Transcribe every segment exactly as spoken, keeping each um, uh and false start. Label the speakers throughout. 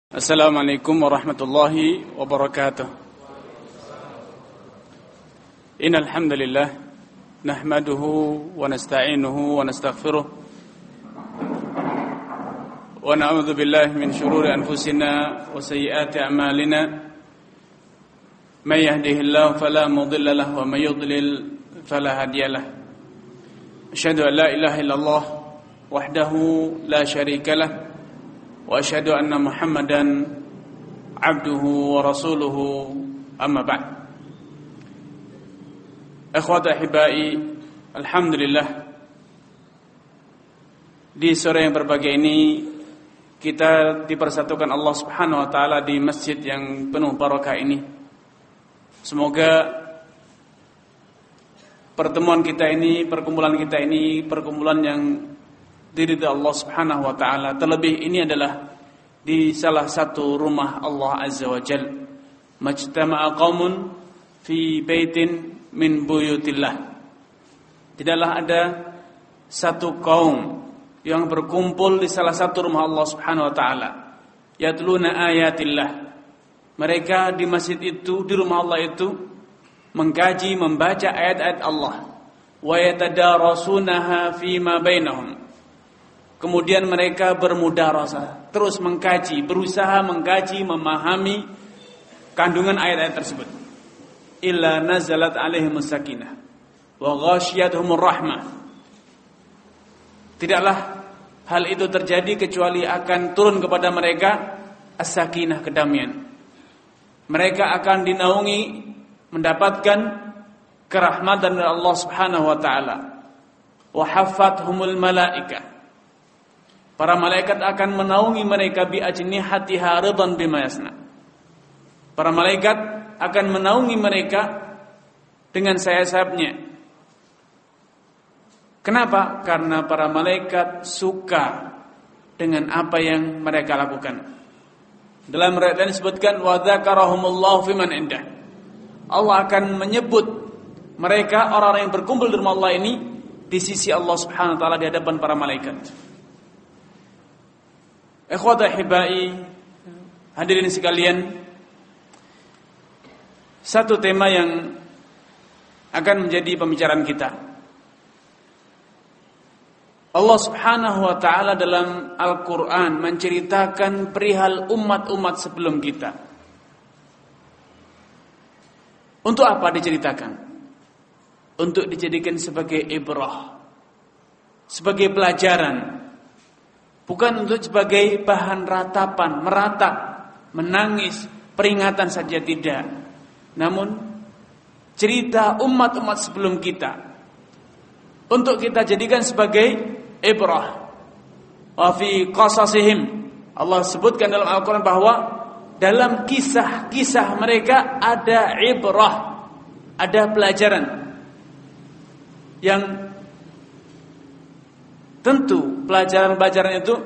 Speaker 1: Assalamualaikum warahmatullahi wabarakatuh. Innal hamdalillah nahmaduhu wa nasta'inuhu wa nastaghfiruh wa na'udzu billahi min shururi anfusina wa sayyiati a'malina. May yahdihillahu fala mudilla lahu wa may yudlil fala hadiyalah. Asyhadu an la ilaha illallah wahdahu la syarika lah wa asyhadu anna Muhammadan abduhu wa rasuluhu amma ba'd. Ikhwata ahibai, alhamdulillah di sore yang berbahagia ini kita dipersatukan Allah Subhanahu wa taala di masjid yang penuh barakah ini. Semoga pertemuan kita ini, perkumpulan kita ini perkumpulan yang diridhai Allah Subhanahu wa taala. Terlebih ini adalah di salah satu rumah Allah Azza wa Jalla. Majtama'a qaumun fi baitin min buyutillah. Tidaklah ada satu kaum yang berkumpul di salah satu rumah Allah Subhanahu wa taala. Yatluna ayatillah. Mereka di masjid itu, di rumah Allah itu mengkaji, membaca ayat-ayat Allah. Wa yatadarasunaha fima bainahum. Kemudian mereka bermudarasah, terus mengkaji, berusaha mengkaji, memahami kandungan ayat-ayat tersebut. Illa nazalat alaihimus sakinah wa ghasyiyatuhumur rahmah. Tidaklah hal itu terjadi kecuali akan turun kepada mereka as-sakinah, kedamaian. Mereka akan dinaungi, mendapatkan kerahmatan dari Allah Subhanahu wa taala. Wa haffathumul malaikah. Para malaikat akan menaungi mereka bi ajnihatiha ridan bima yasna. Para malaikat akan menaungi mereka dengan sayap-sayapnya. Kenapa? Karena para malaikat suka dengan apa yang mereka lakukan. Dalam riwayat lain disebutkan wa dzakarahumullahu fiman indah. Allah akan menyebut mereka, orang-orang yang berkumpul di rumah Allah ini di sisi Allah Subhanahu wa taala di hadapan para malaikat. Ikhwata hibai, hadirin sekalian, satu tema yang akan menjadi pembicaraan kita. Allah Subhanahu wa taala dalam Al-Qur'an menceritakan perihal umat-umat sebelum kita. Untuk apa diceritakan? Untuk dijadikan sebagai ibrah, sebagai pelajaran. Bukan untuk sebagai bahan ratapan, meratap, menangis, peringatan saja, tidak. Namun cerita umat-umat sebelum kita untuk kita jadikan sebagai ibrah. Wa fi qasasihim, Allah sebutkan dalam Al-Quran bahwa dalam kisah-kisah mereka ada ibrah, ada pelajaran yang tentu pelajaran-pelajaran itu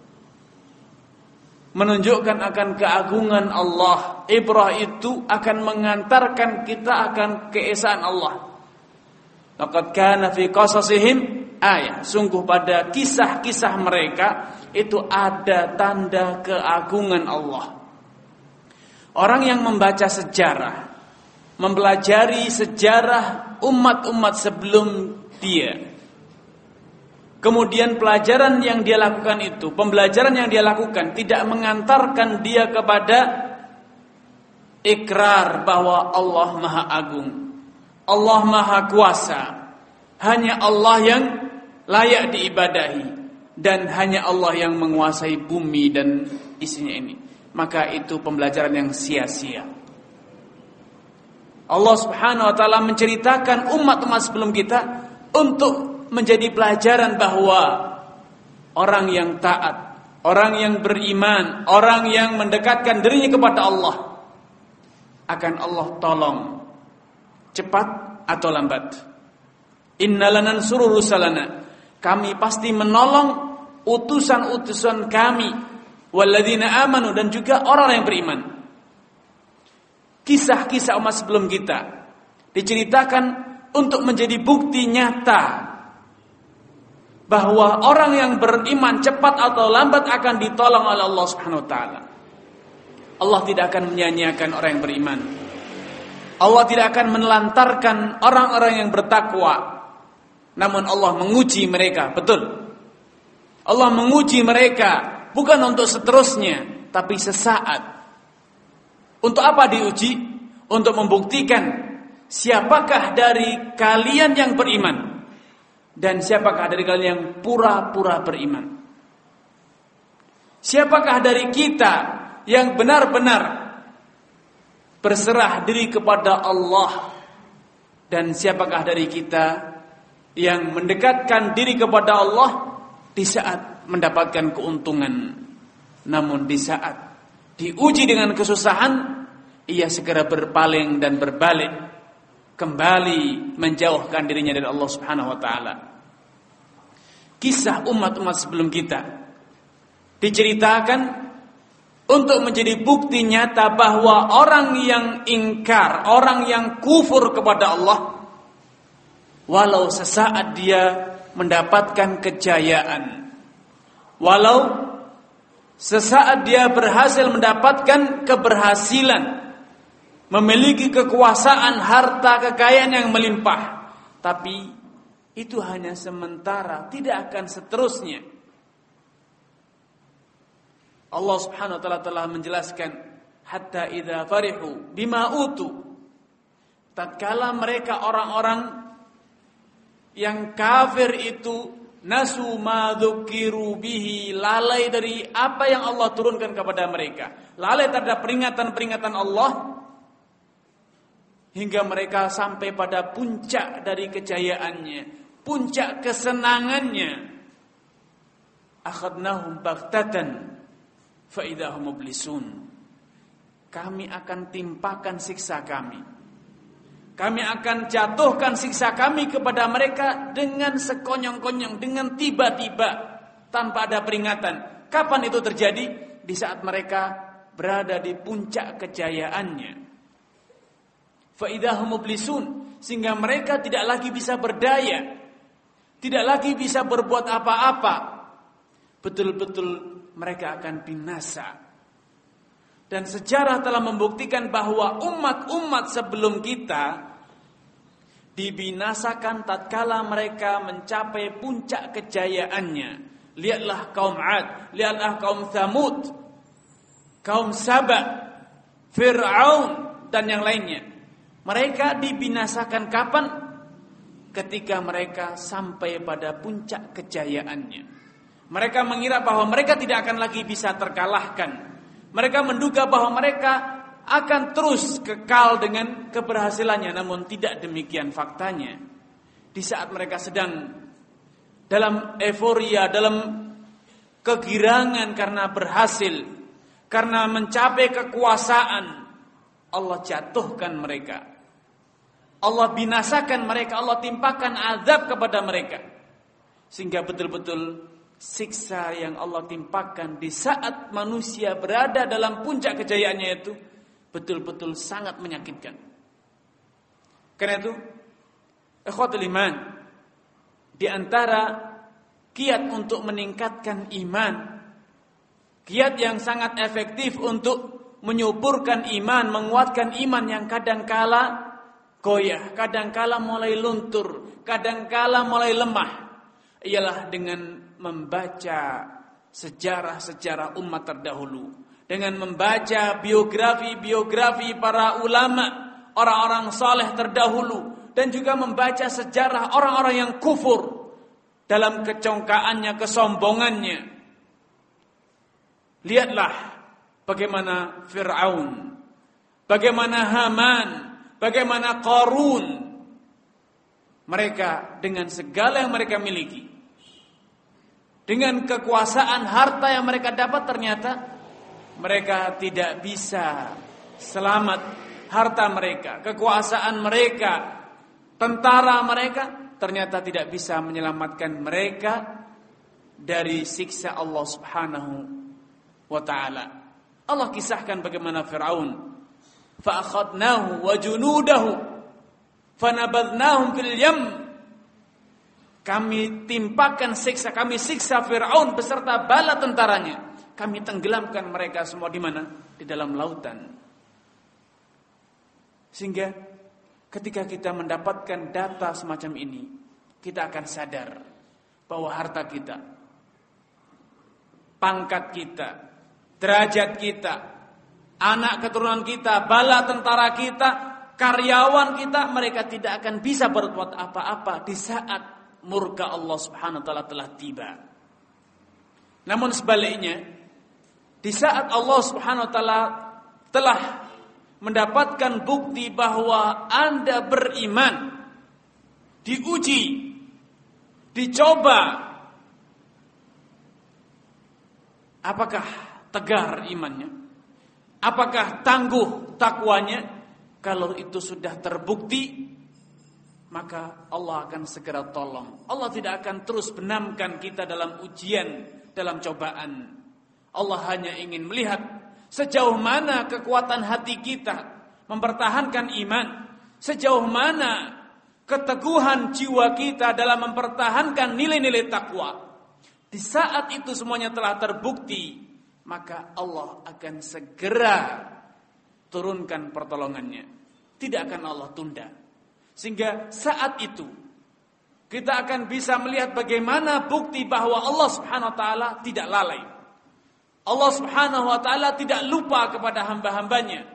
Speaker 1: menunjukkan akan keagungan Allah. Ibrah itu akan mengantarkan kita akan keesaan Allah. Laqad kana fi qasasihim ayah. Sungguh pada kisah-kisah mereka itu ada tanda keagungan Allah. Orang yang membaca sejarah, mempelajari sejarah umat-umat sebelum dia, kemudian pelajaran yang dia lakukan itu, pembelajaran yang dia lakukan tidak mengantarkan dia kepada ikrar bahwa Allah Maha Agung, Allah Maha Kuasa, hanya Allah yang layak diibadahi, dan hanya Allah yang menguasai bumi dan isinya ini. Maka itu pembelajaran yang sia-sia. Allah Subhanahu wa taala menceritakan umat-umat sebelum kita untuk menjadi pelajaran bahwa orang yang taat, orang yang beriman, orang yang mendekatkan dirinya kepada Allah akan Allah tolong cepat atau lambat. Innalanansuru rusalana, kami pasti menolong utusan-utusan kami, walladzina amanu, dan juga orang yang beriman. Kisah-kisah umat sebelum kita diceritakan untuk menjadi bukti nyata bahwa orang yang beriman cepat atau lambat akan ditolong oleh Allah Subhanahu wa taala. Allah tidak akan menyia-nyiakan orang yang beriman. Allah tidak akan menelantarkan orang-orang yang bertakwa. Namun Allah menguji mereka, betul. Allah menguji mereka bukan untuk seterusnya, tapi sesaat. Untuk apa diuji? Untuk membuktikan siapakah dari kalian yang beriman dan siapakah dari kalian yang pura-pura beriman. Siapakah dari kita yang benar-benar berserah diri kepada Allah, dan siapakah dari kita yang mendekatkan diri kepada Allah di saat mendapatkan keuntungan, namun di saat diuji dengan kesusahan ia segera berpaling dan berbalik kembali menjauhkan dirinya dari Allah Subhanahu wa taala. Kisah umat-umat sebelum kita diceritakan untuk menjadi bukti nyata bahwa orang yang ingkar, orang yang kufur kepada Allah, walau sesaat dia mendapatkan kejayaan, walau sesaat dia berhasil mendapatkan keberhasilan, memiliki kekuasaan, harta, kekayaan yang melimpah, tapi itu hanya sementara, tidak akan seterusnya. Allah Subhanahu wa taala telah menjelaskan, hatta idza farihu bima utu, tatkala mereka orang-orang yang kafir itu nasu ma dzukiru bihi, lalai dari apa yang Allah turunkan kepada mereka, lalai terhadap peringatan-peringatan Allah, hingga mereka sampai pada puncak dari kejayaannya, puncak kesenangannya. Akhadnahum baghtatan fa idahum mublisun. Kami akan timpakan siksa kami. Kami akan jatuhkan siksa kami kepada mereka dengan sekonyong-konyong, dengan tiba-tiba, tanpa ada peringatan. Kapan itu terjadi? Di saat mereka berada di puncak kejayaannya. Fa idahum mublisun, sehingga mereka tidak lagi bisa berdaya, tidak lagi bisa berbuat apa-apa. Betul-betul mereka akan binasa. Dan sejarah telah membuktikan bahwa umat-umat sebelum kita dibinasakan tatkala mereka mencapai puncak kejayaannya. Lihatlah kaum Ad, lihatlah kaum Tsamud, kaum Saba, Fir'aun dan yang lainnya. Mereka dibinasakan kapan? Ketika mereka sampai pada puncak kejayaannya. Mereka mengira bahwa mereka tidak akan lagi bisa terkalahkan. Mereka menduga bahwa mereka akan terus kekal dengan keberhasilannya. Namun tidak demikian faktanya. Di saat mereka sedang dalam euforia, dalam kegirangan karena berhasil, karena mencapai kekuasaan, Allah jatuhkan mereka, Allah binasakan mereka, Allah timpakan azab kepada mereka. Sehingga betul-betul siksa yang Allah timpakan di saat manusia berada dalam puncak kejayaannya itu betul-betul sangat menyakitkan. Karena itu, ikhwatul iman, di antara kiat untuk meningkatkan iman, kiat yang sangat efektif untuk menyuburkan iman, menguatkan iman yang kadangkala goyah, kadangkala mulai luntur, kadangkala mulai lemah, ialah dengan membaca sejarah-sejarah umat terdahulu, dengan membaca biografi-biografi para ulama, orang-orang saleh terdahulu, dan juga membaca sejarah orang-orang yang kufur dalam kecongkaannya, kesombongannya. Lihatlah bagaimana Fir'aun, bagaimana Haman, bagaimana Qarun. Mereka dengan segala yang mereka miliki, dengan kekuasaan harta yang mereka dapat, ternyata mereka tidak bisa selamat. Harta mereka, kekuasaan mereka, tentara mereka, ternyata tidak bisa menyelamatkan mereka dari siksa Allah Subhanahu wa ta'ala. Allah kisahkan bagaimana Fir'aun, fa'akhadnahu wa junudahu fanabadnahum fil yam. Kami timpakan siksa, kami siksa Fir'aun beserta bala tentaranya. kami tenggelamkan mereka semua di mana? Di dalam lautan. Sehingga ketika kita mendapatkan data semacam ini, kita akan sadar bahwa harta kita, pangkat kita, derajat kita, anak keturunan kita, bala tentara kita, karyawan kita, mereka tidak akan bisa berbuat apa-apa di saat murka Allah Subhanahu wa taala telah tiba. Namun sebaliknya, di saat Allah Subhanahu wa taala telah mendapatkan bukti bahwa Anda beriman, diuji, dicoba, apakah tegar imannya? Apakah tangguh takwanya? Kalau itu sudah terbukti, maka Allah akan segera tolong. Allah tidak akan terus benamkan kita dalam ujian, dalam cobaan. Allah hanya ingin melihat sejauh mana kekuatan hati kita mempertahankan iman, sejauh mana keteguhan jiwa kita dalam mempertahankan nilai-nilai takwa. Di saat itu semuanya telah terbukti, maka Allah akan segera turunkan pertolongannya. Tidak akan Allah tunda. Sehingga saat itu kita akan bisa melihat bagaimana bukti bahwa Allah Subhanahu wa taala tidak lalai. Allah Subhanahu wa taala tidak lupa kepada hamba-hambanya.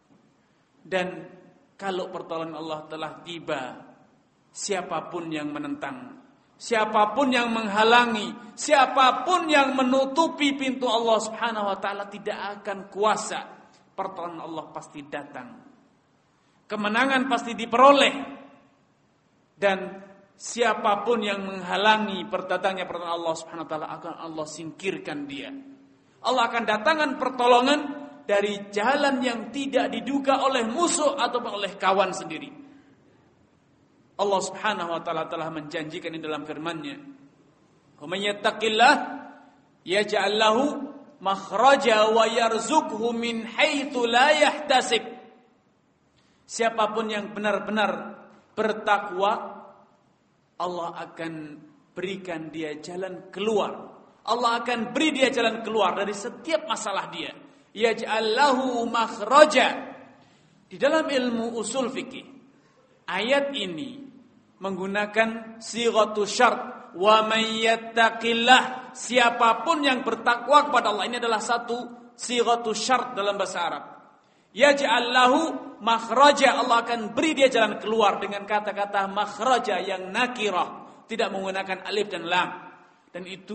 Speaker 1: Dan kalau pertolongan Allah telah tiba, siapapun yang menentang, siapapun yang menghalangi, siapapun yang menutupi pintu Allah Subhanahu wa taala tidak akan kuasa. Pertolongan Allah pasti datang. Kemenangan pasti diperoleh. Dan siapapun yang menghalangi berdatangnya pertolongan Allah Subhanahu wa taala akan Allah singkirkan dia. Allah akan datangkan pertolongan dari jalan yang tidak diduga oleh musuh ataupun oleh kawan sendiri. Allah Subhanahu wa taala telah menjanjikan di dalam firman-Nya, "Wa may yattaqillah yaj'al lahu makhraja wa yarzuqhu min haitsu la yahtasib." Siapapun yang benar-benar bertakwa, Allah akan berikan dia jalan keluar. Allah akan beri dia jalan keluar dari setiap masalah dia. Yaj'al lahu makhraja. Di dalam ilmu usul fikih, ayat ini menggunakan sighatu syart. Wa may yattaqillah, siapapun yang bertakwa kepada Allah, ini adalah satu sighatu syart dalam bahasa Arab. Yaj'al lahu makhraja, Allah akan beri dia jalan keluar dengan kata-kata makhraja yang nakirah, tidak menggunakan alif dan lam. Dan itu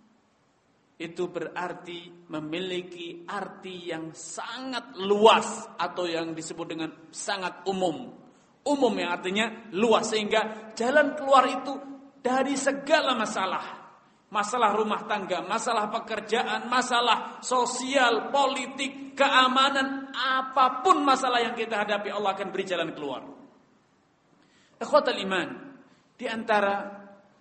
Speaker 1: itu berarti memiliki arti yang sangat luas atau yang disebut dengan sangat umum. Umum yang artinya luas, sehingga jalan keluar itu dari segala masalah. Masalah rumah tangga, masalah pekerjaan, masalah sosial, politik, keamanan, apapun masalah yang kita hadapi, Allah akan beri jalan keluar. Ikhwatal iman, di antara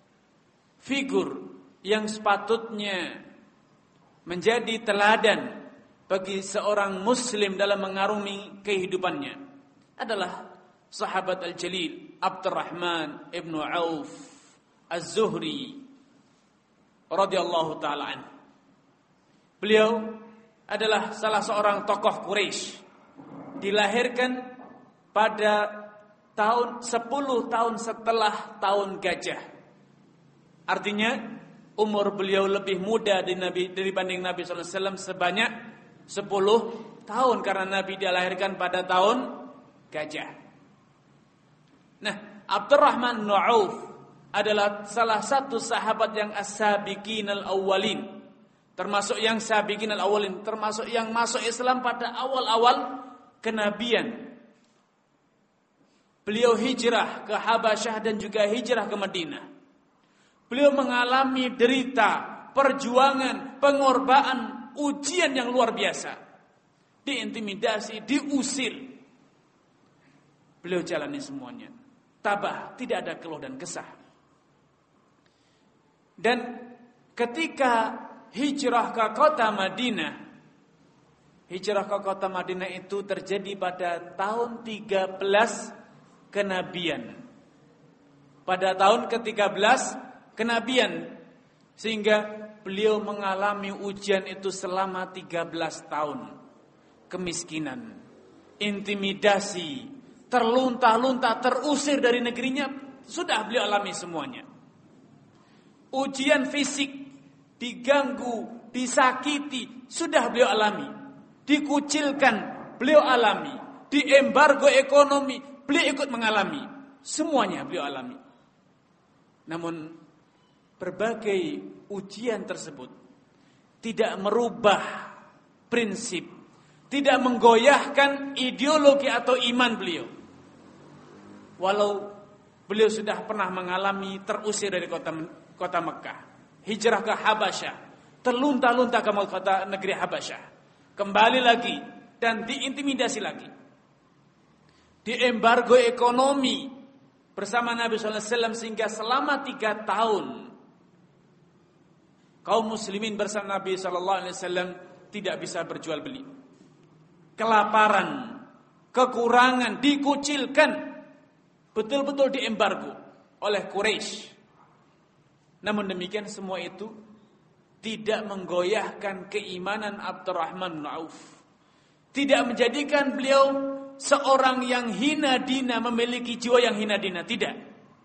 Speaker 1: figur yang sepatutnya menjadi teladan bagi seorang muslim dalam mengarungi kehidupannya adalah sahabat al-jalil Abdurrahman ibn Auf Az-Zuhri radhiyallahu taala anhu. Beliau adalah salah seorang tokoh Quraisy, dilahirkan pada tahun sepuluh tahun setelah tahun gajah. Artinya umur beliau lebih muda dari Nabi dibanding Nabi sallallahu alaihi wasallam sebanyak sepuluh tahun, karena Nabi dilahirkan pada tahun gajah. Nah, Abdurrahman bin Auf adalah salah satu sahabat yang as-sabiqin al-awwalin, termasuk yang sabiqin al-awwalin, termasuk yang masuk Islam pada awal-awal kenabian. Beliau hijrah ke Habasyah dan juga hijrah ke Madinah. Beliau mengalami derita, perjuangan, pengorbanan, ujian yang luar biasa. Diintimidasi, diusir. Beliau jalani semuanya. Tabah, tidak ada keluh dan kesah. Dan ketika hijrah ke kota Madinah, hijrah ke kota Madinah itu terjadi pada tahun tiga belas kenabian. Pada tahun ke tiga belas kenabian, sehingga beliau mengalami ujian itu selama tiga belas tahun. Kemiskinan, intimidasi, terlunta-lunta, terusir dari negerinya, sudah beliau alami semuanya. Ujian fisik, diganggu, disakiti, sudah beliau alami. Dikucilkan, beliau alami. Diembargo ekonomi, beliau ikut mengalami. Semuanya beliau alami. Namun berbagai ujian tersebut tidak merubah prinsip, tidak menggoyahkan ideologi atau iman beliau. Walau beliau sudah pernah mengalami terusir dari kota kota Mekah, hijrah ke Habasyah, terlunta-lunta ke kota negeri Habasyah, kembali lagi dan diintimidasi lagi, diembargo ekonomi bersama Nabi sallallahu alaihi wasallam, sehingga selama tiga tahun kaum muslimin bersama Nabi sallallahu alaihi wasallam tidak bisa berjual beli. Kelaparan, kekurangan, dikucilkan, betul-betul diembargo oleh Quraisy. Namun demikian semua itu tidak menggoyahkan keimanan Abdurrahman bin Auf. Tidak menjadikan beliau seorang yang hina dina, memiliki jiwa yang hina dina, tidak.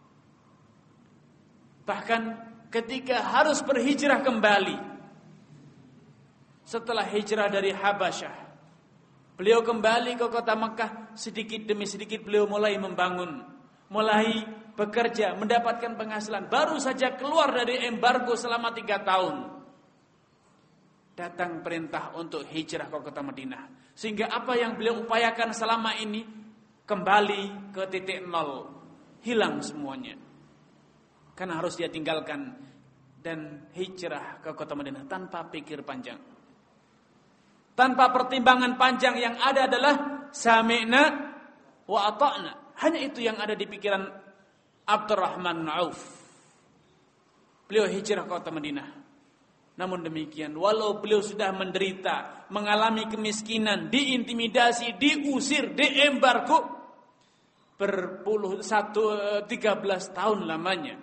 Speaker 1: Bahkan ketika harus berhijrah kembali setelah hijrah dari Habasyah, beliau kembali ke kota Mekah, sedikit demi sedikit beliau mulai membangun, mulai bekerja, mendapatkan penghasilan. Baru saja keluar dari embargo selama tiga tahun, datang perintah untuk hijrah ke kota Madinah. Sehingga apa yang beliau upayakan selama ini kembali ke titik nol, hilang semuanya. Karena harus dia tinggalkan dan hijrah ke kota Madinah tanpa pikir panjang, tanpa pertimbangan panjang. Yang ada adalah sami'na wa ata'na. Hanya itu yang ada di pikiran Abdurrahman bin Auf. Beliau hijrah ke kota Madinah. Namun demikian, walau beliau sudah menderita, mengalami kemiskinan, diintimidasi, diusir, diembargo berpuluh satu tiga belas tahun lamanya.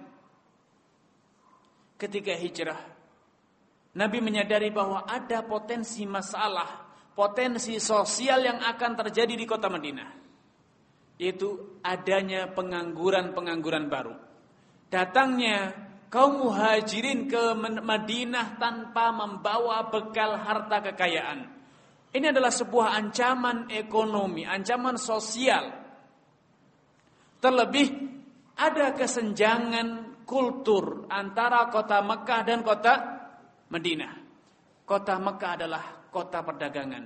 Speaker 1: Ketika hijrah, Nabi menyadari bahwa ada potensi masalah, potensi sosial yang akan terjadi di kota Madinah, yaitu adanya pengangguran-pengangguran baru. Datangnya kaum muhajirin ke Madinah tanpa membawa bekal harta kekayaan. Ini adalah sebuah ancaman ekonomi, ancaman sosial. Terlebih ada kesenjangan kultur antara kota Mekah dan kota Madinah. Kota Mekah adalah kota perdagangan.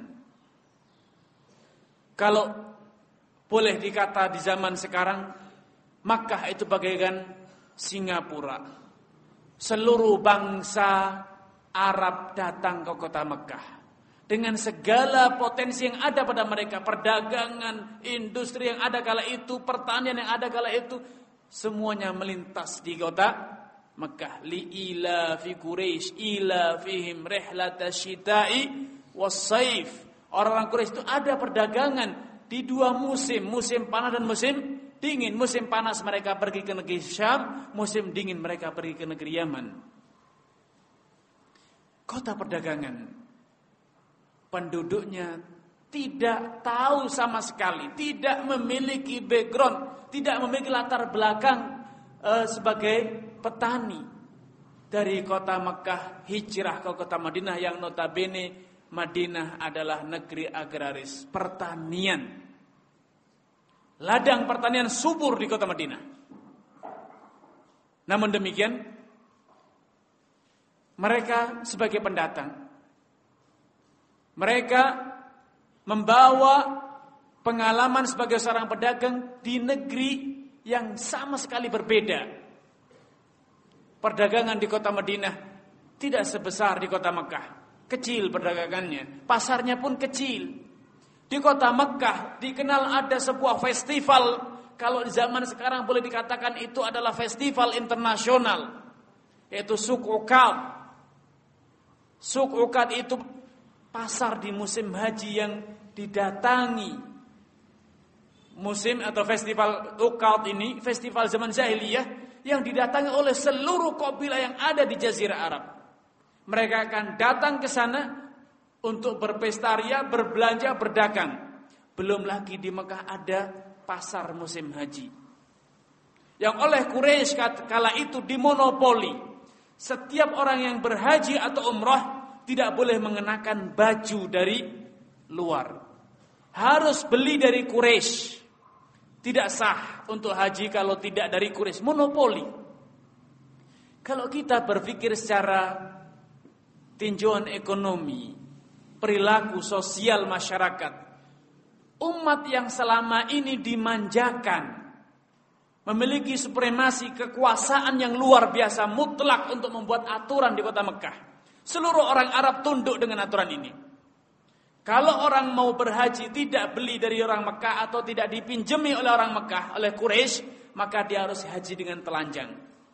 Speaker 1: Kalau boleh dikata di zaman sekarang, Makkah itu bagaikan Singapura. Seluruh bangsa Arab datang ke kota Makkah dengan segala potensi yang ada pada mereka, perdagangan, industri yang ada kala itu, pertanian yang ada kala itu, semuanya melintas di kota Makkah. Li ila fi Quraisy ila fihim rihlatasyita'i was-saif. Orang-orang Quraisy itu ada perdagangan di dua musim, musim panas dan musim dingin. Musim panas mereka pergi ke negeri Syam, musim dingin mereka pergi ke negeri Yaman. Kota perdagangan. Penduduknya tidak tahu sama sekali, tidak memiliki background, tidak memiliki latar belakang uh, sebagai petani. Dari kota Mekah hijrah ke kota Madinah yang notabene Madinah adalah negeri agraris, pertanian. Ladang pertanian subur di kota Madinah. Namun demikian, mereka sebagai pendatang, mereka membawa pengalaman sebagai seorang pedagang di negeri yang sama sekali berbeda. Perdagangan di kota Madinah tidak sebesar di kota Mekah. Kecil perdagangannya, pasarnya pun kecil. Di kota Mekah dikenal ada sebuah festival, kalau di zaman sekarang boleh dikatakan itu adalah festival internasional, yaitu Suq Uqad. Suq Uqad itu pasar di musim haji yang didatangi. Musim atau festival Uqad ini, festival zaman jahiliyah yang didatangi oleh seluruh kabilah yang ada di Jazirah Arab. Mereka akan datang ke sana untuk berpesta ria, berbelanja, berdagang. Belum lagi di Mekah ada pasar musim haji, yang oleh Quraisy kala itu dimonopoli. Setiap orang yang berhaji atau umrah tidak boleh mengenakan baju dari luar, harus beli dari Quraisy. Tidak sah untuk haji kalau tidak dari Quraisy, monopoli. Kalau kita berpikir secara tinjauan ekonomi, perilaku sosial masyarakat, umat yang selama ini dimanjakan, memiliki supremasi kekuasaan yang luar biasa mutlak untuk membuat aturan di kota Mekah. Seluruh orang Arab tunduk dengan aturan ini. Kalau orang mau berhaji tidak beli dari orang Mekah atau tidak dipinjami oleh orang Mekah, oleh Quraisy, maka dia harus haji dengan telanjang.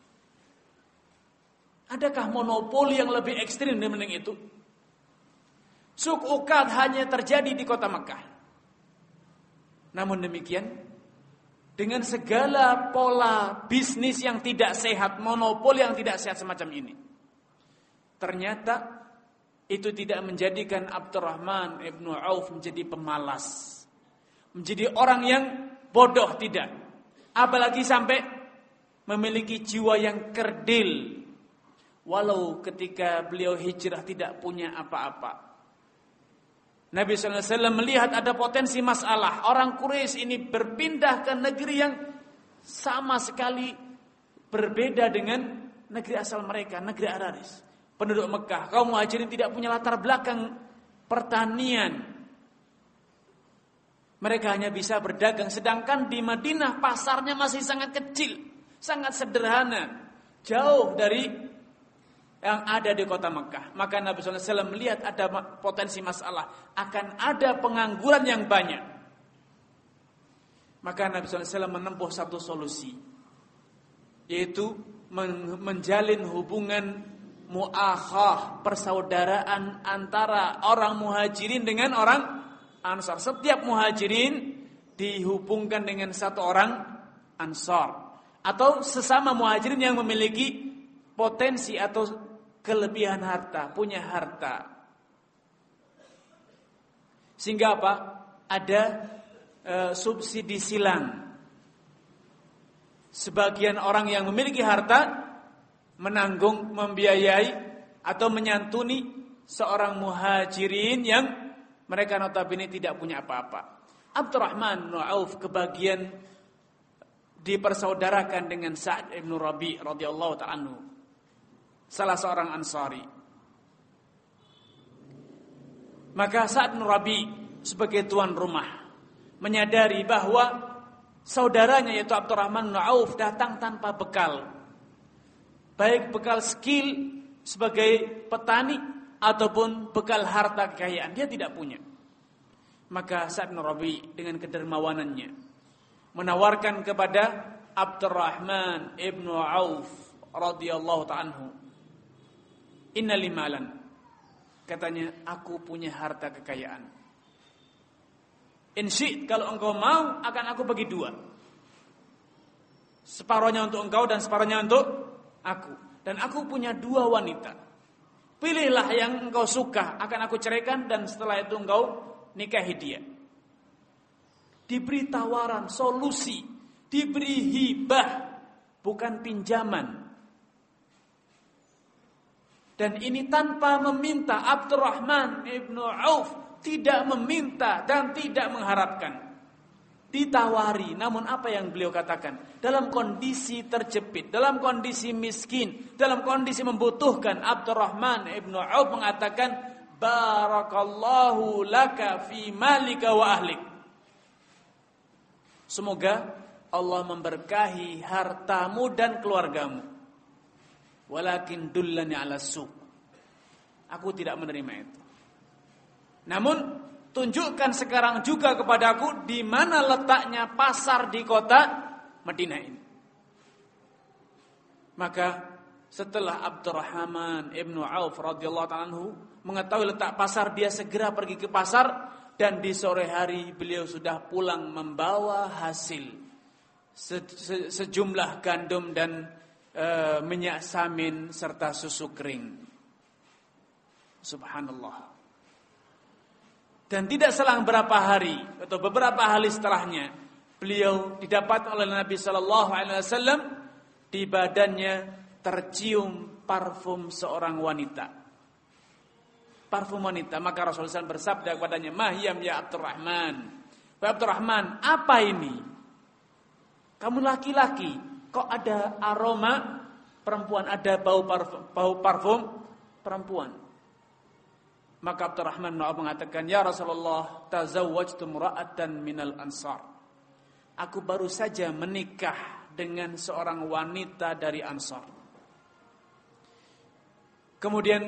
Speaker 1: Adakah monopoli yang lebih ekstrim dibanding itu? Suk ukad hanya terjadi di kota Mekah. Namun demikian, dengan segala pola bisnis yang tidak sehat, monopoli yang tidak sehat semacam ini, ternyata itu tidak menjadikan Abdurrahman ibnu Auf menjadi pemalas, menjadi orang yang bodoh, tidak. Apalagi sampai memiliki jiwa yang kerdil. Walau ketika beliau hijrah tidak punya apa-apa, Nabi sallallahu alaihi wasallam melihat ada potensi masalah. Orang Quraisy ini berpindah ke negeri yang sama sekali berbeda dengan negeri asal mereka, negeri Araris. Penduduk Mekah, kaum muhajirin tidak punya latar belakang pertanian. Mereka hanya bisa berdagang. Sedangkan di Madinah pasarnya masih sangat kecil, sangat sederhana, jauh dari yang ada di kota Mekah. Maka Nabi sallallahu alaihi wasallam melihat ada potensi masalah, akan ada pengangguran yang banyak. Maka Nabi sallallahu alaihi wasallam menempuh satu solusi, yaitu menjalin hubungan muakhah, persaudaraan antara orang muhajirin dengan orang ansar. Setiap muhajirin dihubungkan dengan satu orang ansar, atau sesama muhajirin yang memiliki potensi atau kelebihan harta, punya harta. Sehingga apa? Ada e, subsidi silang. Sebagian orang yang memiliki harta menanggung, membiayai atau menyantuni seorang muhajirin yang mereka notabene tidak punya apa-apa. Abdurrahman bin Auf kebagian dipersaudarakan dengan Sa'ad bin Rabi' radhiyallahu ta'ala anhu, salah seorang Ansari. Maka Sa'ad bin Rabi' sebagai tuan rumah menyadari bahwa saudaranya yaitu Abdurrahman bin Auf datang tanpa bekal, baik bekal skill sebagai petani ataupun bekal harta kekayaan, dia tidak punya. Maka Sa'ad bin Rabi' dengan kedermawanannya menawarkan kepada Abdurrahman ibn Auf radhiyallahu ta'ala anhu, inna limalan, katanya, aku punya harta kekayaan. In syi'ta, kalau engkau mau akan aku bagi dua, separuhnya untuk engkau dan separuhnya untuk aku. Dan aku punya dua wanita, pilihlah yang engkau suka, akan aku ceraikan dan setelah itu engkau nikahi dia. Diberi tawaran, solusi, diberi hibah, bukan pinjaman. Dan ini tanpa meminta. Abdurrahman ibnu Auf tidak meminta dan tidak mengharapkan. Ditawari, namun apa yang beliau katakan? Dalam kondisi terjepit, dalam kondisi miskin, dalam kondisi membutuhkan, Abdurrahman ibnu Auf mengatakan, barakallahu laka fi malika wa ahlik. Semoga Allah memberkahi hartamu dan keluargamu. Walakin dullani ala suq. Aku tidak menerima itu. Namun tunjukkan sekarang juga kepadaku di mana letaknya pasar di kota Madinah ini. Maka setelah Abdurrahman ibnu Auf radhiyallahu ta'ala anhu mengetahui letak pasar, dia segera pergi ke pasar dan di sore hari beliau sudah pulang membawa hasil se- se- sejumlah gandum dan e, minyak samin serta susu kering. Subhanallah. Dan tidak selang beberapa hari atau beberapa hari setelahnya, beliau didapat oleh Nabi Sallallahu Alaihi Wasallam di badannya tercium parfum seorang wanita. Parfum wanita. Maka Rasulullah shallallahu alaihi wasallam bersabda kepadanya, "Mahyam ya Abdurrahman." Wahai Abdurrahman, apa ini? Kamu laki-laki, kok ada aroma perempuan, ada bau parfum, bau parfum perempuan? Maka Abdurrahman bin Auf mengatakan, "Ya Rasulullah, tazawwajtu imra'atan minal ansar." Aku baru saja menikah dengan seorang wanita dari Ansar. Kemudian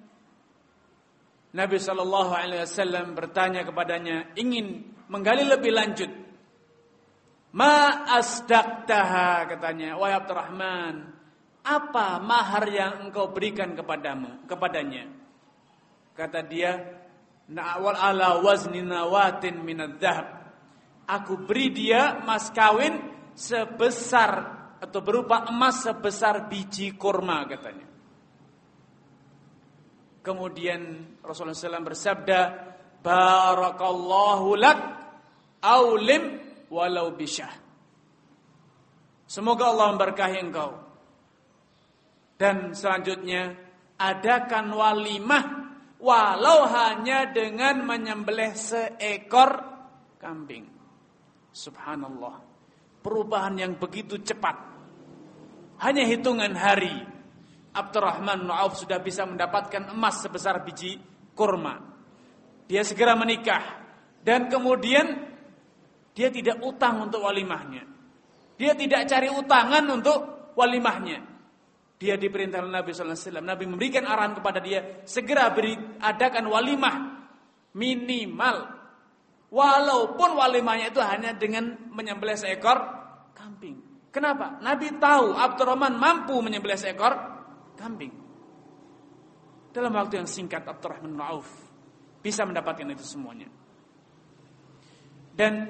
Speaker 1: Nabi sallallahu alaihi wasallam bertanya kepadanya, ingin menggali lebih lanjut. Ma asdaqtaha, katanya, wahai Abdurrahman, apa mahar yang engkau berikan kepadamu, kepadanya? Kata dia, na'wal ala wazni nawatin minadz-dzahab. Aku beri dia mas kawin sebesar atau berupa emas sebesar biji kurma, katanya. Kemudian Rasulullah shallallahu alaihi wasallam bersabda, barakallahu lak aulim walau bisyah. Semoga Allah memberkahi engkau. Dan selanjutnya, adakan walimah walau hanya dengan menyembelih seekor kambing. Subhanallah. Perubahan yang begitu cepat. Hanya hitungan hari, Abdurrahman bin Auf sudah bisa mendapatkan emas sebesar biji kurma. Dia segera menikah. Dan kemudian dia tidak utang untuk walimahnya. Dia tidak cari utangan untuk walimahnya. Dia diperintah oleh Nabi sallallahu alaihi wasallam. Nabi memberikan arahan kepada dia, segera beri, adakan walimah minimal. Walaupun walimahnya itu hanya dengan menyembelih seekor kambing. Kenapa? Nabi tahu Abdurrahman mampu menyembelih seekor kambing. Dalam waktu yang singkat Abdurrahman bin Auf bisa mendapatkan itu semuanya. Dan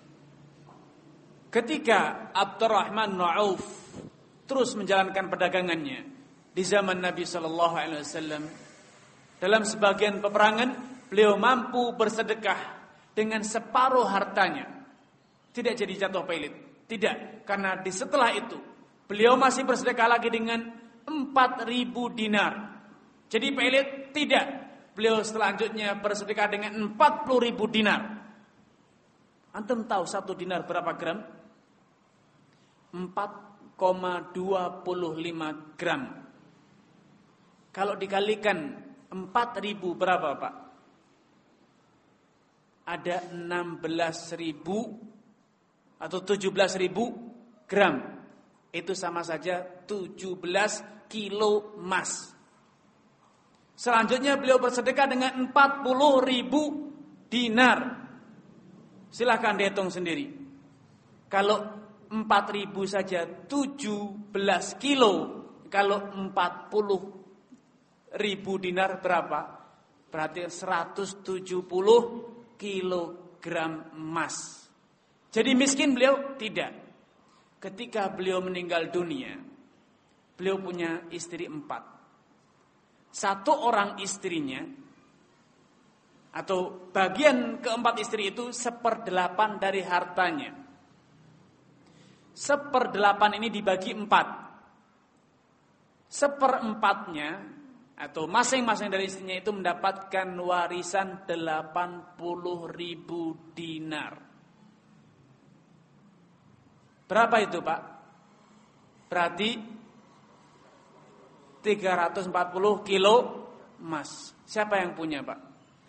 Speaker 1: ketika Abdurrahman bin Auf terus menjalankan perdagangannya di zaman Nabi sallallahu alaihi wasallam, dalam sebagian peperangan beliau mampu bersedekah dengan separuh hartanya. Tidak jadi jatuh pelit. Tidak, karena di setelah itu beliau masih bersedekah lagi dengan empat ribu dinar. Jadi pelit? Tidak. Beliau selanjutnya bersedekah dengan empat puluh ribu dinar. Antum tahu satu dinar berapa gram? empat koma dua lima gram. Kalau dikalikan empat ribu berapa, Pak? Ada enam belas ribu atau tujuh belas ribu gram. Itu sama saja tujuh belas kilo emas. Selanjutnya beliau bersedekah dengan empat puluh ribu dinar. Silahkan dihitung sendiri. Kalau empat ribu saja tujuh belas kilo. Kalau empat puluh ribu dinar berapa? Berarti seratus tujuh puluh kilogram emas. Jadi miskin beliau? Tidak. Ketika beliau meninggal dunia, beliau punya istri empat. Satu orang istrinya, atau bagian keempat istri itu seperdelapan dari hartanya. Seperdelapan ini dibagi empat. Seperempatnya, atau masing-masing dari istrinya itu mendapatkan warisan delapan puluh ribu dinar. Berapa itu, Pak? Berarti tiga ratus empat puluh kilo emas. Siapa yang punya, Pak?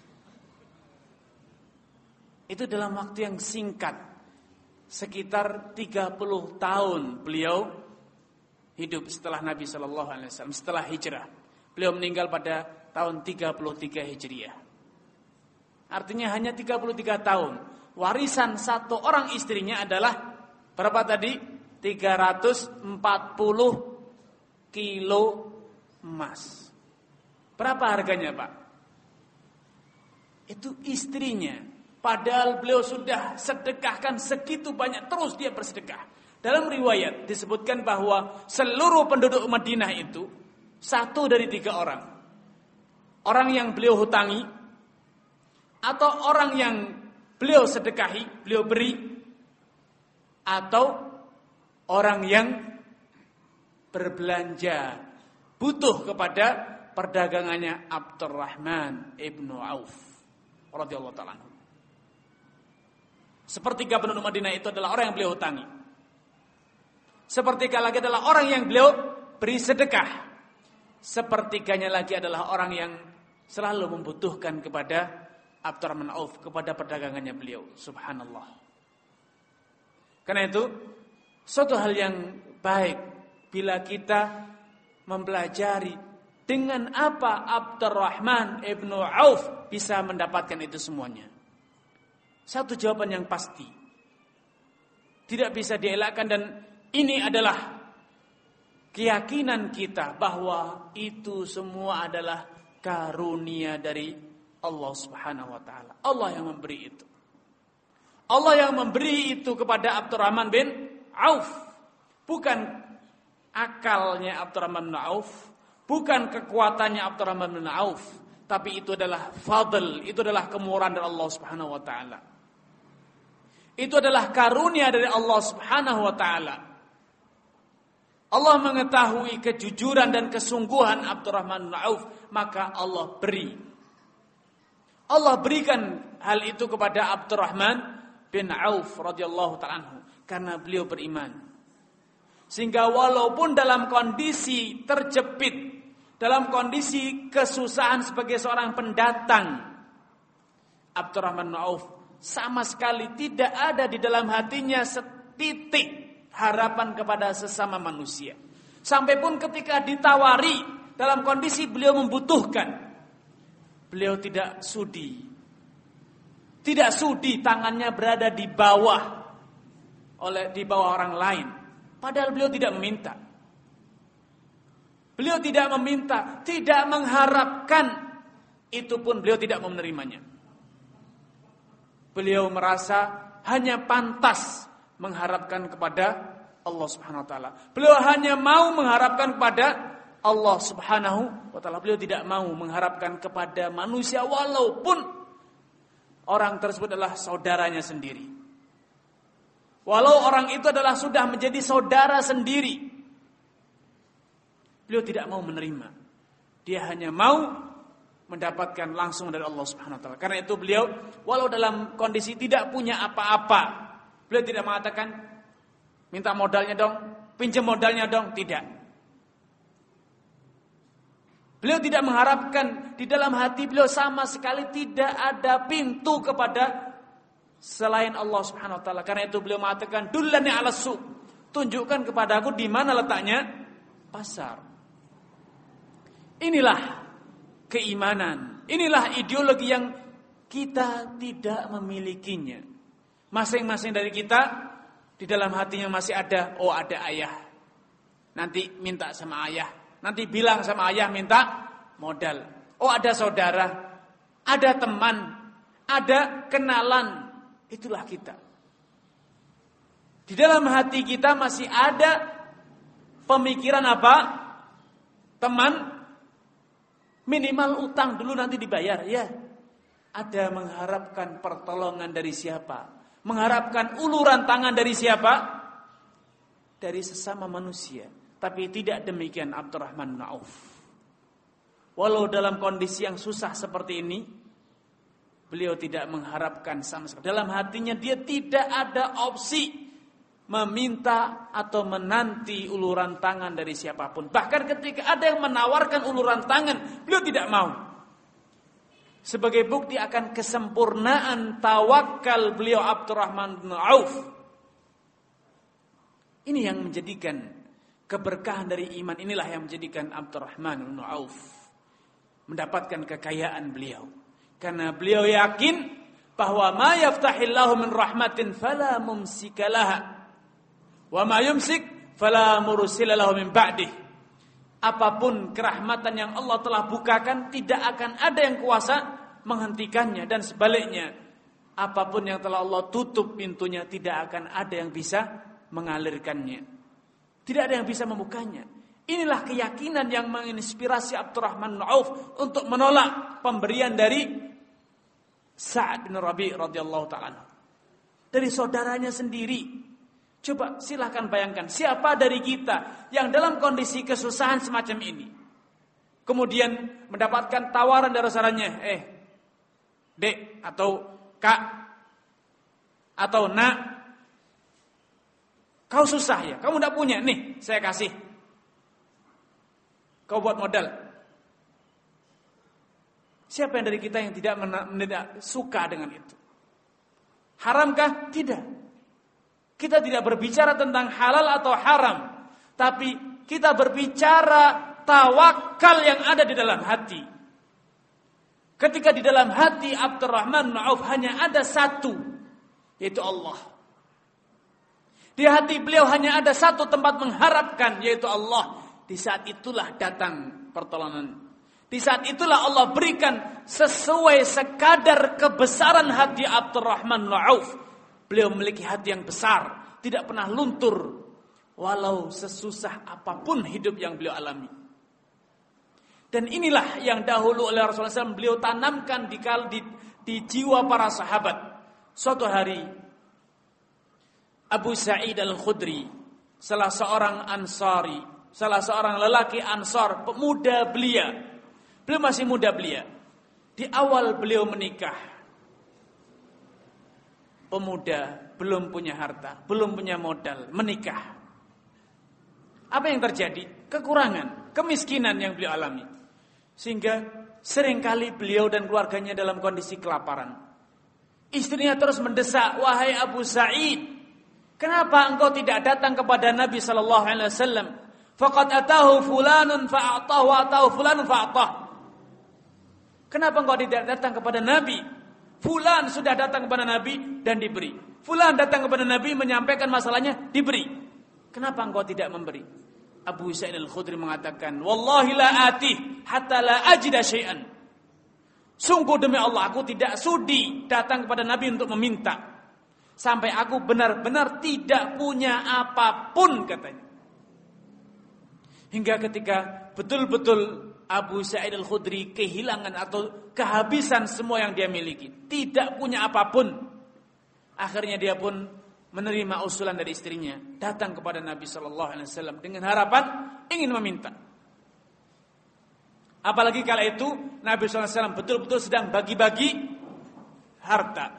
Speaker 1: Itu dalam waktu yang singkat. Sekitar tiga puluh tahun beliau hidup setelah Nabi sallallahu alaihi wasallam, setelah hijrah. Beliau meninggal pada tahun tiga puluh tiga Hijriah. Artinya hanya tiga puluh tiga tahun. Warisan satu orang istrinya adalah berapa tadi? tiga ratus empat puluh kilo emas. Berapa harganya, Pak? Itu istrinya. Padahal beliau sudah sedekahkan segitu banyak. Terus dia bersedekah. Dalam riwayat disebutkan bahwa seluruh penduduk Madinah itu satu dari tiga orang. orang yang beliau hutangi, atau orang yang beliau sedekahi, beliau beri, atau orang yang berbelanja, butuh kepada perdagangannya Abdurrahman ibnu Auf radhiyallahu ta'ala anhu. Sepertiga penduduk Madinah itu adalah orang yang beliau hutangi. Sepertiga lagi adalah orang yang beliau beri sedekah. Sepertiganya lagi adalah orang yang selalu membutuhkan kepada Abdurrahman Auf, kepada perdagangannya beliau. Subhanallah. Karena itu suatu hal yang baik bila kita mempelajari dengan apa Abdurrahman ibnu Auf bisa mendapatkan itu semuanya. Satu jawaban yang pasti, tidak bisa dielakkan, dan ini adalah keyakinan kita bahwa itu semua adalah karunia dari Allah Subhanahu wa taala. Allah yang memberi itu. Allah yang memberi itu kepada Abdurrahman bin Auf. Bukan akalnya Abdurrahman bin Auf, bukan kekuatannya Abdurrahman bin Auf, tapi itu adalah fadl, itu adalah kemurahan dari Allah Subhanahu wa taala. Itu adalah karunia dari Allah Subhanahu wa taala. Allah mengetahui kejujuran dan kesungguhan Abdurrahman bin Auf, maka Allah beri. Allah berikan hal itu kepada Abdurrahman bin Auf radhiyallahu ta'ala anhu karena beliau beriman. Sehingga walaupun dalam kondisi terjepit, dalam kondisi kesusahan sebagai seorang pendatang, Abdurrahman bin Auf sama sekali tidak ada di dalam hatinya setitik harapan kepada sesama manusia. Sampai pun ketika ditawari dalam kondisi beliau membutuhkan, beliau tidak sudi. Tidak sudi tangannya berada di bawah oleh di bawah orang lain. Padahal beliau tidak meminta. Beliau tidak meminta, tidak mengharapkan, itu pun beliau tidak menerimanya. Beliau merasa hanya pantas mengharapkan kepada Allah Subhanahu wa taala. Beliau hanya mau mengharapkan kepada Allah Subhanahu wa taala. Beliau tidak mau mengharapkan kepada manusia walaupun orang tersebut adalah saudaranya sendiri. Walau orang itu adalah sudah menjadi saudara sendiri, beliau tidak mau menerima. Dia hanya mau mendapatkan langsung dari Allah Subhanahu wa taala. Karena itu beliau walau dalam kondisi tidak punya apa-apa, beliau tidak mengatakan minta modalnya dong, pinjam modalnya dong, tidak. Beliau tidak mengharapkan, di dalam hati beliau sama sekali tidak ada pintu kepada selain Allah Subhanahu wa taala. Karena itu beliau mengatakan dullani 'alas suq, tunjukkan kepadaku di mana letaknya pasar. Inilah keimanan, inilah ideologi yang kita tidak memilikinya. Masing-masing dari kita di dalam hatinya masih ada, oh ada ayah, nanti minta sama ayah, nanti bilang sama ayah minta modal. Oh ada saudara, ada teman, ada kenalan, itulah kita. Di dalam hati kita masih ada pemikiran apa? Teman, minimal utang dulu nanti dibayar, ya. Ada mengharapkan pertolongan dari siapa? Mengharapkan uluran tangan dari siapa? Dari sesama manusia. Tapi tidak demikian Abdurrahman bin Auf. Walau dalam kondisi yang susah seperti ini, beliau tidak mengharapkan sama sekali. Dalam hatinya dia tidak ada opsi meminta atau menanti uluran tangan dari siapapun. Bahkan ketika ada yang menawarkan uluran tangan, beliau tidak mau. Sebagai bukti akan kesempurnaan tawakal beliau Abdurrahman bin Auf. Ini yang menjadikan keberkahan dari iman, inilah yang menjadikan Abdurrahman bin Auf mendapatkan kekayaan beliau. Karena beliau yakin bahwa ma yaftahillahu min rahmatin fala mumsikalaha wa ma yumsik fala mursilalahu min ba'dih. Apapun kerahmatan yang Allah telah bukakan, tidak akan ada yang kuasa menghentikannya, dan sebaliknya apapun yang telah Allah tutup pintunya, tidak akan ada yang bisa mengalirkannya. Tidak ada yang bisa membukanya. Inilah keyakinan yang menginspirasi Abdurrahman bin Auf untuk menolak pemberian dari Sa'ad bin Rabi' radhiyallahu ta'ala, dari saudaranya sendiri. Coba silahkan bayangkan, siapa dari kita yang dalam kondisi kesusahan semacam ini, kemudian mendapatkan tawaran dari saudaranya, eh, dek atau kak atau nak, kau susah ya, kamu tidak punya, nih saya kasih, kau buat modal. Siapa yang dari kita yang tidak, tidak suka dengan itu? Haramkah? Tidak. Kita tidak berbicara tentang halal atau haram, tapi kita berbicara tawakal yang ada di dalam hati. Ketika di dalam hati Abdurrahman bin Auf hanya ada satu, yaitu Allah. Di hati beliau hanya ada satu tempat mengharapkan, yaitu Allah. Di saat itulah datang pertolongan. Di saat itulah Allah berikan sesuai sekadar kebesaran hati Abdurrahman bin Auf. Beliau memiliki hati yang besar, tidak pernah luntur walau sesusah apapun hidup yang beliau alami. Dan inilah yang dahulu oleh Rasulullah shallallahu alaihi wasallam beliau tanamkan di, di, di jiwa para sahabat. Suatu hari Abu Sa'id Al-Khudri, salah seorang Ansari, salah seorang lelaki Ansar, pemuda belia. Beliau masih muda belia. Di awal beliau menikah, pemuda, belum punya harta, belum punya modal, menikah. Apa yang terjadi? Kekurangan, kemiskinan yang beliau alami. Sehingga seringkali beliau dan keluarganya dalam kondisi kelaparan. Istrinya terus mendesak, wahai Abu Sa'id, kenapa engkau tidak datang kepada Nabi sallallahu alaihi wasallam? Faqad atahu fulanun fa'atahu wa atahu fulanun fa'atah. Kenapa engkau tidak datang kepada Nabi? Fulan sudah datang kepada Nabi dan diberi. Fulan datang kepada Nabi menyampaikan masalahnya, diberi. Kenapa engkau tidak memberi? Abu Sa'id Al-Khudri mengatakan, wallahi la atih hatta la ajida syai'an. Sungguh demi Allah, aku tidak sudi datang kepada Nabi untuk meminta sampai aku benar-benar tidak punya apapun, katanya. Hingga ketika betul-betul Abu Sa'id Al-Khudri kehilangan atau kehabisan semua yang dia miliki, tidak punya apapun, akhirnya dia pun menerima usulan dari istrinya, datang kepada Nabi sallallahu alaihi wasallam dengan harapan ingin meminta. Apalagi kala itu Nabi sallallahu alaihi wasallam betul-betul sedang bagi-bagi harta.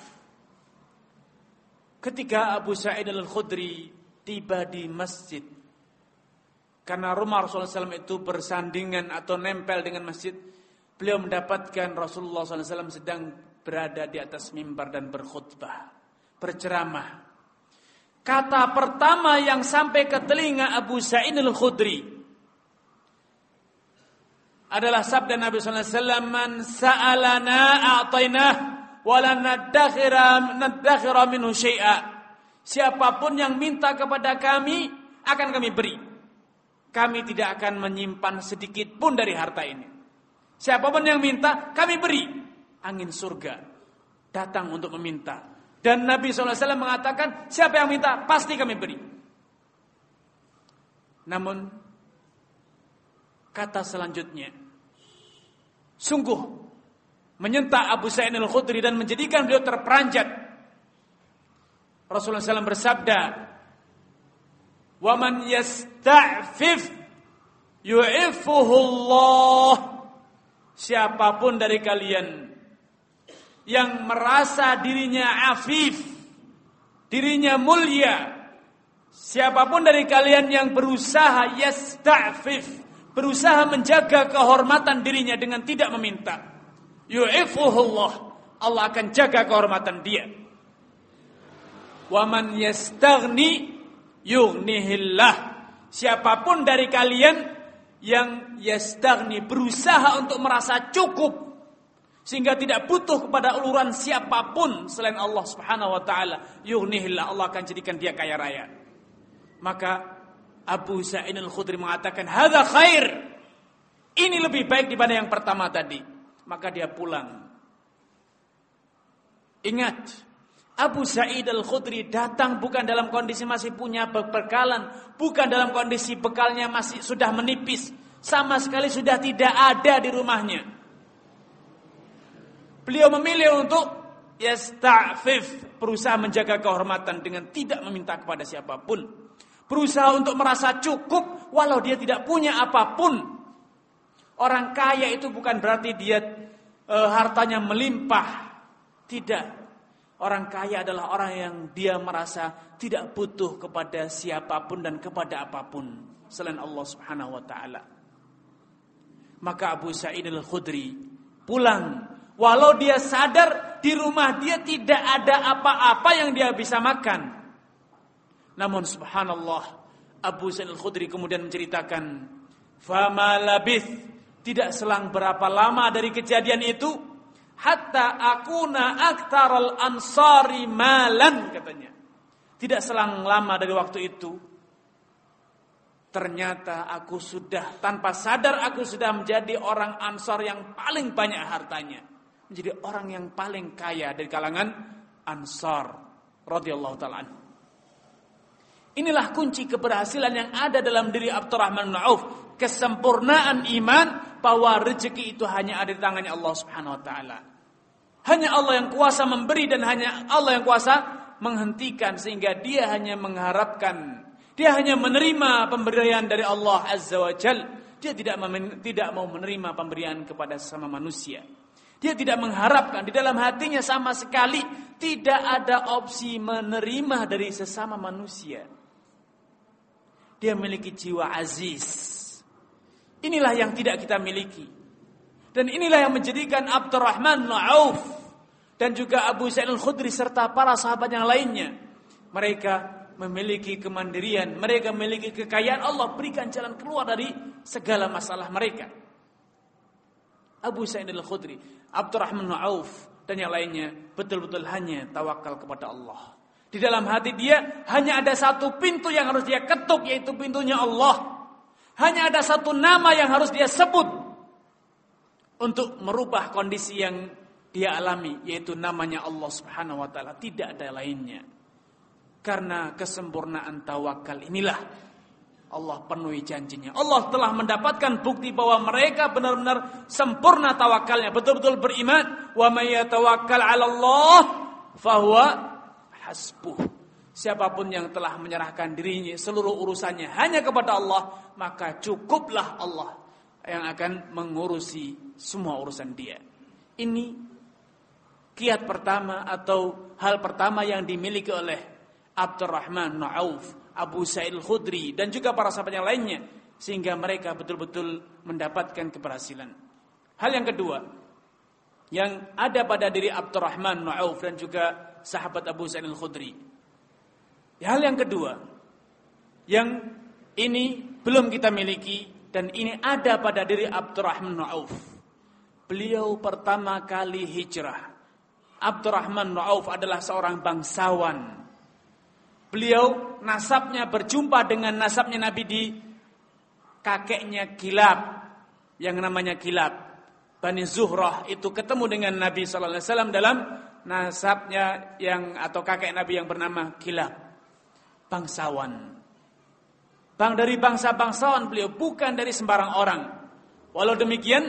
Speaker 1: Ketika Abu Sa'id Al-Khudri tiba di masjid, karena rumah Rasulullah sallallahu alaihi wasallam itu bersandingan atau nempel dengan masjid, beliau mendapatkan Rasulullah sallallahu alaihi wasallam sedang berada di atas mimbar dan berkhutbah, berceramah. Kata pertama yang sampai ke telinga Abu Sa'id Al-Khudri adalah sabda Nabi sallallahu alaihi wasallam, "Man sa'alana a'tainah wa lan nadakhira nadakhira minhu syai'a." Siapapun yang minta kepada kami akan kami beri. Kami tidak akan menyimpan sedikit pun dari harta ini. Siapapun yang minta, kami beri. Angin surga datang untuk meminta. Dan Nabi sallallahu alaihi wasallam mengatakan, siapa yang minta, pasti kami beri. Namun, kata selanjutnya, sungguh menyentak Abu Sa'id Al-Khudri dan menjadikan beliau terperanjat. Rasulullah sallallahu alaihi wasallam bersabda, "Waman yasta'fif yu'iffuhu Allah." Siapapun dari kalian yang merasa dirinya afif, dirinya mulia, siapapun dari kalian yang berusaha yasta'fif, berusaha menjaga kehormatan dirinya dengan tidak meminta, yu'iffuhu Allah, Allah akan jaga kehormatan dia. Waman yastaghni yughnihillah. Siapapun dari kalian yang yastaghni, berusaha untuk merasa cukup sehingga tidak butuh kepada uluran siapapun selain Allah Subhanahu wa taala, yughnihillah, Allah akan jadikan dia kaya raya. Maka Abu Sa'id Al-Khudri mengatakan, hadza khair. Ini lebih baik dibanding yang pertama tadi. Maka dia pulang. Ingat, Abu Sa'id Al-Khudri datang bukan dalam kondisi masih punya bekalan, bukan dalam kondisi bekalnya masih sudah menipis, sama sekali sudah tidak ada di rumahnya. Beliau memilih untuk yasta'fif, berusaha menjaga kehormatan dengan tidak meminta kepada siapapun, berusaha untuk merasa cukup walau dia tidak punya apapun. Orang kaya itu bukan berarti dia e, hartanya melimpah, tidak. Orang kaya adalah orang yang dia merasa tidak butuh kepada siapapun dan kepada apapun selain Allah Subhanahu wa taala. Maka Abu Sa'id Al-Khudri pulang walau dia sadar di rumah dia tidak ada apa-apa yang dia bisa makan. Namun subhanallah, Abu Sa'id Al-Khudri kemudian menceritakan, "Fama labith," tidak selang berapa lama dari kejadian itu, hatta akuna aktaral ansari malan, katanya. Tidak selang lama dari waktu itu, ternyata aku sudah tanpa sadar aku sudah menjadi orang Ansar yang paling banyak hartanya, menjadi orang yang paling kaya dari kalangan Ansar radhiyallahu taala anhu. Inilah kunci keberhasilan yang ada dalam diri Abdurrahman bin Auf, kesempurnaan iman bahwa rezeki itu hanya ada di tangannya Allah Subhanahu wa taala. Hanya Allah yang kuasa memberi dan hanya Allah yang kuasa menghentikan, sehingga dia hanya mengharapkan, dia hanya menerima pemberian dari Allah Azza wa Jal. Dia tidak memen, tidak mau menerima pemberian kepada sesama manusia. Dia tidak mengharapkan, di dalam hatinya sama sekali tidak ada opsi menerima dari sesama manusia. Dia memiliki jiwa aziz. Inilah yang tidak kita miliki. Dan inilah yang menjadikan Abdurrahman bin Auf dan juga Abu Sa'id Al-Khudri serta para sahabat yang lainnya, mereka memiliki kemandirian, mereka memiliki kekayaan. Allah berikan jalan keluar dari segala masalah mereka. Abu Sa'id Al-Khudri, Abdurrahman bin Auf dan yang lainnya betul-betul hanya tawakal kepada Allah. Di dalam hati dia hanya ada satu pintu yang harus dia ketuk, yaitu pintunya Allah. Hanya ada satu nama yang harus dia sebut untuk merubah kondisi yang dia alami, yaitu namanya Allah Subhanahu wa taala, tidak ada lainnya. Karena kesempurnaan tawakal inilah Allah penuhi janjinya. Allah telah mendapatkan bukti bahwa mereka benar-benar sempurna tawakalnya, betul-betul beriman. Wa may yatawakkal 'ala Allah fahuwa hasbuh. Siapapun yang telah menyerahkan dirinya seluruh urusannya hanya kepada Allah, maka cukuplah Allah yang akan mengurusi semua urusan dia. Ini kiat pertama atau hal pertama yang dimiliki oleh Abdurrahman bin Auf, Abu Sa'id Al-Khudri dan juga para sahabat yang lainnya, sehingga mereka betul-betul mendapatkan keberhasilan. Hal yang kedua yang ada pada diri Abdurrahman bin Auf dan juga sahabat Abu Sa'id Al-Khudri, hal yang kedua yang ini belum kita miliki dan ini ada pada diri Abdurrahman bin Auf. Beliau pertama kali hijrah. Abdurrahman bin Auf adalah seorang bangsawan. Beliau nasabnya berjumpa dengan nasabnya Nabi di kakeknya Kilab, yang namanya Kilab. Bani Zuhrah itu ketemu dengan Nabi sallallahu alaihi wasallam dalam nasabnya yang atau kakek Nabi yang bernama Kilab. Bangsawan. Bang dari bangsa-bangsawan beliau, bukan dari sembarang orang. Walau demikian,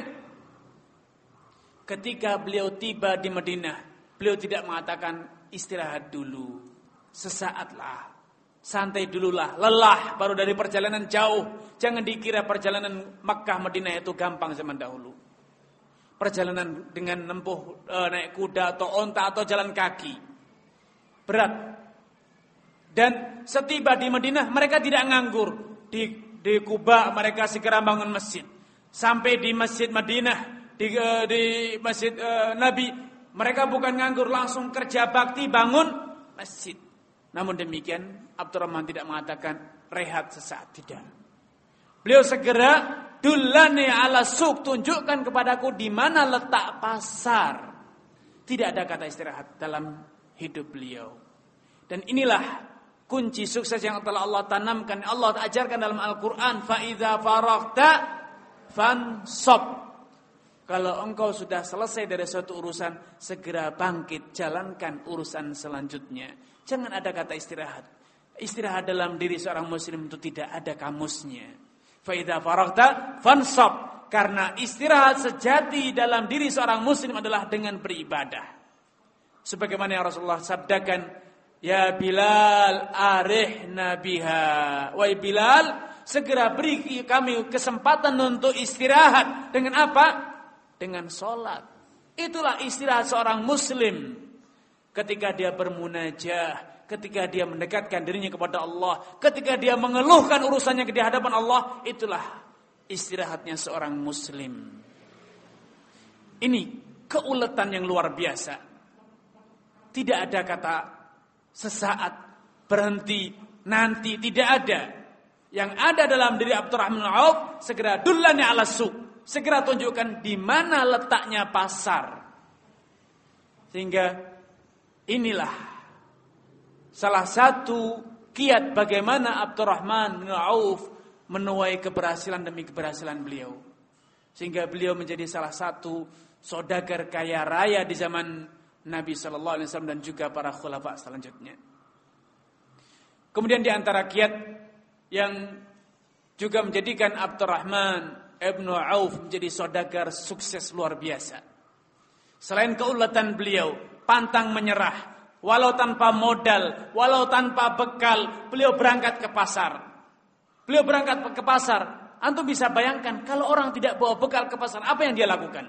Speaker 1: ketika beliau tiba di Madinah, beliau tidak mengatakan istirahat dulu, sesaatlah, santai dululah, lelah baru dari perjalanan jauh. Jangan dikira perjalanan Makkah Madinah itu gampang zaman dahulu. Perjalanan dengan nempuh e, naik kuda atau onta atau jalan kaki berat. Dan setiba di Madinah mereka tidak nganggur. Di, di Kuba mereka segera bangun masjid. Sampai di Masjid Madinah, di, di Masjid uh, Nabi, mereka bukan nganggur, langsung kerja bakti bangun masjid. Namun demikian Abdurrahman tidak mengatakan rehat sesaat, tidak. Beliau segera dullani ala suq, tunjukkan kepadaku di mana letak pasar. Tidak ada kata istirahat dalam hidup beliau. Dan inilah kunci sukses yang telah Allah tanamkan, Allah ajarkan dalam Al-Quran. Fa idza faraghta fansab. Kalau engkau sudah selesai dari suatu urusan, segera bangkit, jalankan urusan selanjutnya. Jangan ada kata istirahat. Istirahat dalam diri seorang muslim itu tidak ada kamusnya. Fa idza faraghta fansab. Karena istirahat sejati dalam diri seorang muslim adalah dengan beribadah. Sebagaimana yang Rasulullah sabdakan, ya Bilal arihna biha. Wahai Bilal, segera beri kami kesempatan untuk istirahat. Dengan apa? Dengan sholat. Itulah istirahat seorang muslim. Ketika dia bermunajah, ketika dia mendekatkan dirinya kepada Allah, ketika dia mengeluhkan urusannya di hadapan Allah, itulah istirahatnya seorang muslim. Ini keuletan yang luar biasa. Tidak ada kata sesaat, berhenti, nanti, tidak ada. Yang ada dalam diri Abdurrahman bin Auf, segera dullani ala suq. Segera tunjukkan di mana letaknya pasar. Sehingga inilah salah satu kiat bagaimana Abdurrahman bin Auf menuai keberhasilan demi keberhasilan beliau. Sehingga beliau menjadi salah satu saudagar kaya raya di zaman Nabi sallallahu alaihi wasallam dan juga para khulafa selanjutnya. Kemudian di antara kiat yang juga menjadikan Abdurrahman Ibnu Auf menjadi saudagar sukses luar biasa. Selain keulatan beliau, pantang menyerah, walau tanpa modal, walau tanpa bekal, beliau berangkat ke pasar. Beliau berangkat ke pasar. Antum bisa bayangkan kalau orang tidak bawa bekal ke pasar, apa yang dia lakukan?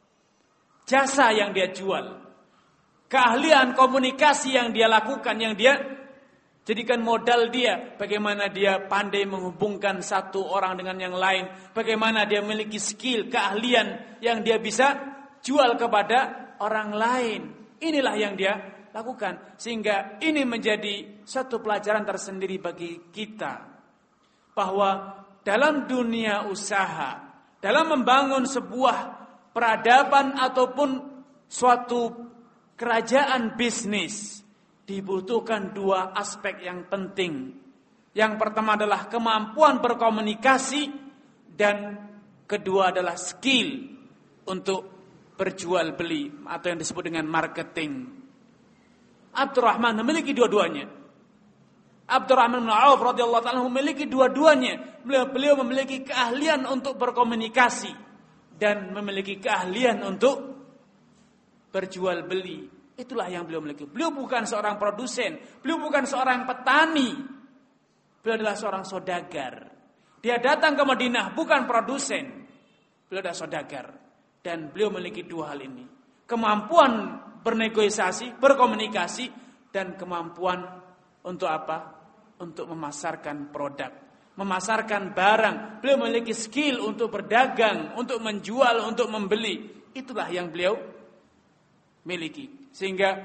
Speaker 1: Jasa yang dia jual, keahlian komunikasi yang dia lakukan, yang dia jadikan modal dia, bagaimana dia pandai menghubungkan satu orang dengan yang lain, bagaimana dia memiliki skill, keahlian yang dia bisa jual kepada orang lain. Inilah yang dia lakukan. Sehingga ini menjadi satu pelajaran tersendiri bagi kita, bahwa dalam dunia usaha, dalam membangun sebuah peradaban ataupun suatu kerajaan bisnis, dibutuhkan dua aspek yang penting. Yang pertama adalah kemampuan berkomunikasi, dan kedua adalah skill untuk berjual beli atau yang disebut dengan marketing. Abdurrahman memiliki dua-duanya. Abdurrahman bin Auf radhiyallahu ta'ala memiliki dua-duanya. Beliau, beliau memiliki keahlian untuk berkomunikasi dan memiliki keahlian untuk berjual beli. Itulah yang beliau miliki. Beliau bukan seorang produsen, beliau bukan seorang petani. Beliau adalah seorang saudagar. Dia datang ke Madinah bukan produsen. Beliau adalah saudagar. Dan beliau memiliki dua hal ini. Kemampuan bernegosiasi, berkomunikasi, dan kemampuan untuk apa? Untuk memasarkan produk, memasarkan barang. Beliau memiliki skill untuk berdagang, untuk menjual, untuk membeli. Itulah yang beliau miliki. Sehingga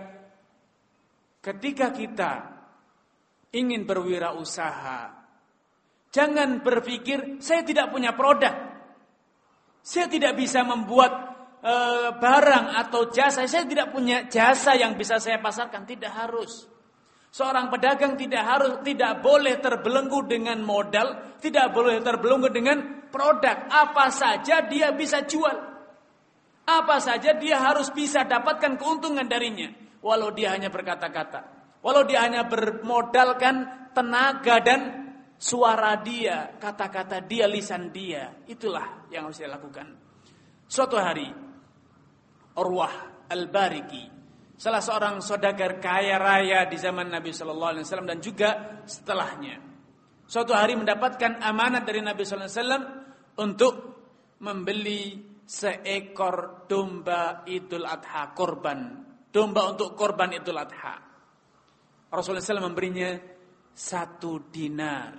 Speaker 1: ketika kita ingin berwirausaha, jangan berpikir saya tidak punya produk, saya tidak bisa membuat e, barang atau jasa, saya tidak punya jasa yang bisa saya pasarkan. Tidak harus. Seorang pedagang tidak harus, tidak boleh terbelenggu dengan modal, tidak boleh terbelenggu dengan produk. Apa saja dia bisa jual. Apa saja dia harus bisa dapatkan keuntungan darinya. Walau dia hanya berkata-kata, walau dia hanya bermodalkan tenaga dan suara dia, kata-kata dia, lisan dia. Itulah yang harus dia lakukan. Suatu hari Urwah Al-Bariki, salah seorang saudagar kaya raya di zaman Nabi sallallahu alaihi wasallam dan juga setelahnya, suatu hari mendapatkan amanat dari Nabi sallallahu alaihi wasallam untuk membeli seekor domba Idul Adha, korban, domba untuk korban Idul Adha. Rasulullah shallallahu alaihi wasallam memberinya satu dinar.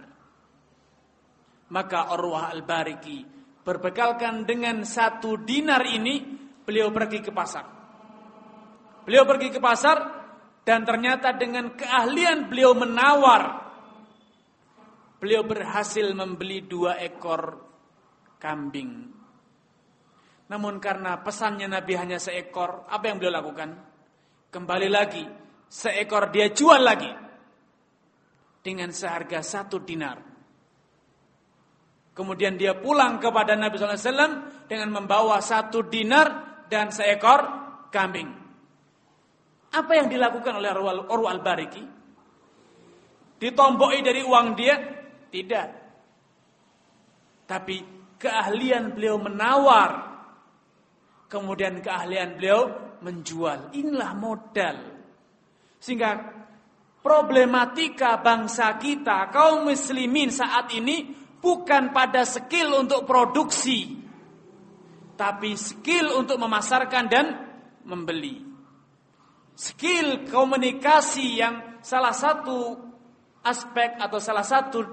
Speaker 1: Maka Urwah Al-Bariki berbekalkan dengan satu dinar ini, beliau pergi ke pasar. Beliau pergi ke pasar dan ternyata dengan keahlian beliau menawar, beliau berhasil membeli dua ekor kambing. Namun karena pesannya Nabi hanya seekor, apa yang beliau lakukan? Kembali lagi, seekor dia jual lagi dengan seharga satu dinar. Kemudian dia pulang kepada Nabi sallallahu alaihi wasallam dengan membawa satu dinar dan seekor kambing. Apa yang dilakukan oleh Urwa al-Bariki? Ditomboki dari uang dia? Tidak. Tapi keahlian beliau menawar, kemudian keahlian beliau menjual. Inilah modal. Sehingga problematika bangsa kita, kaum muslimin saat ini bukan pada skill untuk produksi, tapi skill untuk memasarkan dan membeli. Skill komunikasi yang salah satu aspek atau salah satu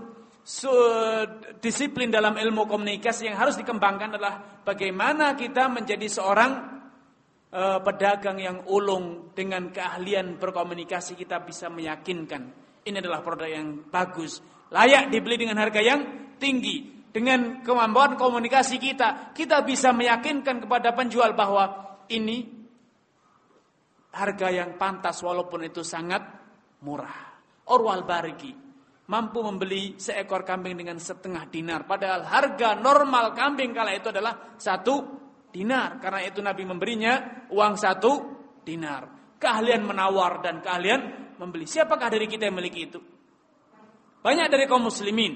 Speaker 1: disiplin dalam ilmu komunikasi yang harus dikembangkan adalah bagaimana kita menjadi seorang uh, pedagang yang ulung dengan keahlian berkomunikasi. Kita bisa meyakinkan ini adalah produk yang bagus, layak dibeli dengan harga yang tinggi. Dengan kemampuan komunikasi kita, kita bisa meyakinkan kepada penjual bahwa ini harga yang pantas walaupun itu sangat murah. Urwa al-Bariki mampu membeli seekor kambing dengan setengah dinar, padahal harga normal kambing kala itu adalah satu dinar. Karena itu Nabi memberinya uang satu dinar. Keahlian menawar dan keahlian membeli. Siapakah dari kita yang memiliki itu? Banyak dari kaum muslimin,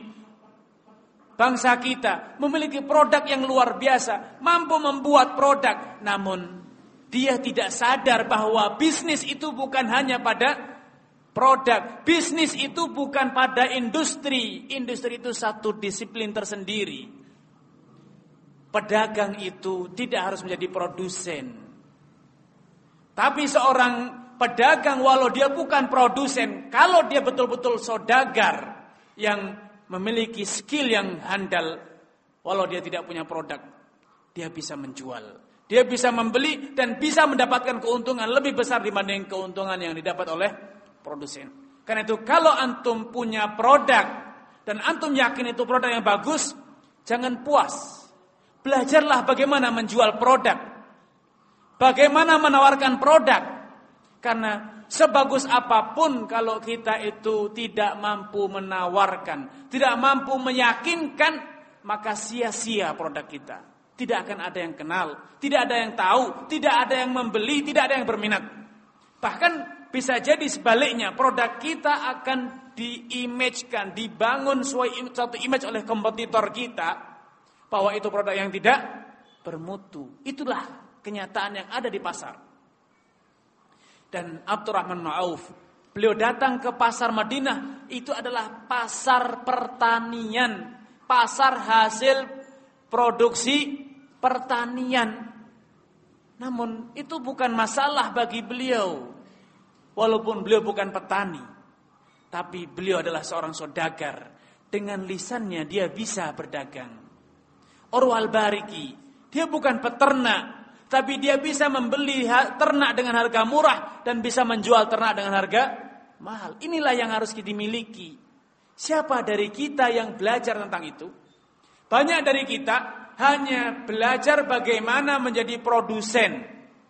Speaker 1: bangsa kita memiliki produk yang luar biasa, mampu membuat produk, namun dia tidak sadar bahwa bisnis itu bukan hanya pada produk. Bisnis itu bukan pada industri. Industri itu satu disiplin tersendiri. Pedagang itu tidak harus menjadi produsen. Tapi seorang pedagang walau dia bukan produsen, kalau dia betul-betul saudagar yang memiliki skill yang handal, walau dia tidak punya produk, dia bisa menjual. Dia bisa membeli dan bisa mendapatkan keuntungan lebih besar dibanding keuntungan yang didapat oleh produsen. Karena itu kalau antum punya produk dan antum yakin itu produk yang bagus, jangan puas. Belajarlah bagaimana menjual produk, bagaimana menawarkan produk. Karena sebagus apapun kalau kita itu tidak mampu menawarkan, tidak mampu meyakinkan, maka sia-sia produk kita. Tidak akan ada yang kenal, tidak ada yang tahu, tidak ada yang membeli, tidak ada yang berminat. Bahkan bisa jadi sebaliknya, produk kita akan di-image-kan, dibangun suatu image oleh kompetitor kita bahwa itu produk yang tidak bermutu. Itulah kenyataan yang ada di pasar. Dan Abdurrahman bin Auf, beliau datang ke pasar Madinah, itu adalah pasar pertanian, pasar hasil produksi pertanian. Namun itu bukan masalah bagi beliau. Walaupun beliau bukan petani, tapi beliau adalah seorang saudagar. Dengan lisannya dia bisa berdagang. Urwa al-Bariki, dia bukan peternak, tapi dia bisa membeli ternak dengan harga murah dan bisa menjual ternak dengan harga mahal. Inilah yang harus kita miliki. Siapa dari kita yang belajar tentang itu? Banyak dari kita hanya belajar bagaimana menjadi produsen.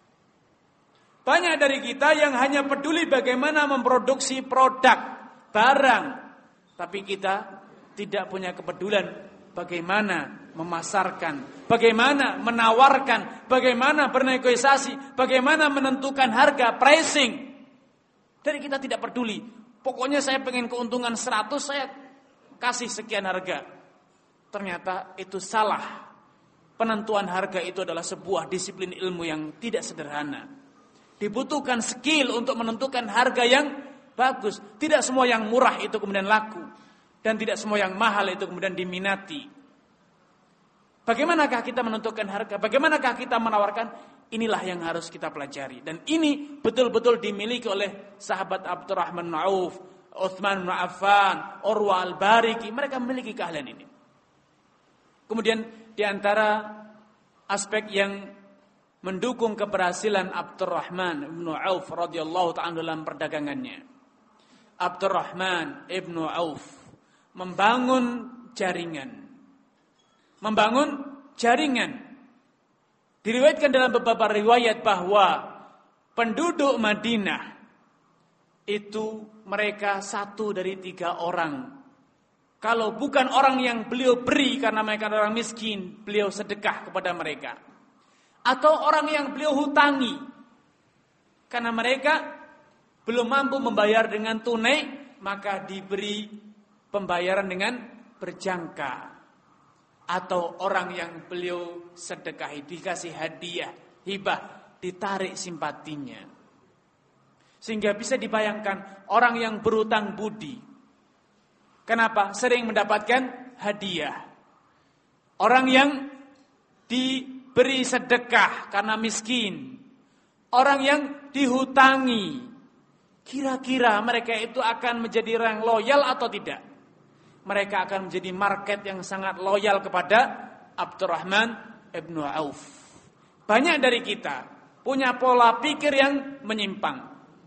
Speaker 1: Banyak dari kita yang hanya peduli bagaimana memproduksi produk, barang. Tapi kita tidak punya kepedulian bagaimana memasarkan, bagaimana menawarkan, bagaimana bernegosiasi, bagaimana menentukan harga, pricing. Dari kita tidak peduli. Pokoknya saya pengen keuntungan seratus, saya kasih sekian harga. Ternyata itu salah. Penentuan harga itu adalah sebuah disiplin ilmu yang tidak sederhana. Dibutuhkan skill untuk menentukan harga yang bagus. Tidak semua yang murah itu kemudian laku. Dan tidak semua yang mahal itu kemudian diminati. Bagaimanakah kita menentukan harga? Bagaimanakah kita menawarkan? Inilah yang harus kita pelajari. Dan ini betul-betul dimiliki oleh sahabat Abdurrahman bin Auf, Utsman bin Affan, Urwa al-Bariki. Mereka memiliki keahlian ini. Kemudian di antara aspek yang mendukung keberhasilan Abdurrahman bin Auf radhiyallahu ta'ala dalam perdagangannya. Abdurrahman bin Auf membangun jaringan. Membangun jaringan. Diriwayatkan dalam beberapa riwayat bahwa penduduk Madinah itu mereka satu dari tiga orang Kalau bukan orang yang beliau beri karena mereka adalah orang miskin, beliau sedekah kepada mereka. Atau orang yang beliau hutangi karena mereka belum mampu membayar dengan tunai, maka diberi pembayaran dengan berjangka. Atau orang yang beliau sedekahi dikasih hadiah, hibah, ditarik simpatinya. Sehingga bisa dibayangkan orang yang berutang budi. Kenapa? Sering mendapatkan hadiah. Orang yang diberi sedekah karena miskin. Orang yang dihutangi. Kira-kira mereka itu akan menjadi orang loyal atau tidak? Mereka akan menjadi market yang sangat loyal kepada Abdurrahman ibnu Auf. Banyak dari kita punya pola pikir yang menyimpang.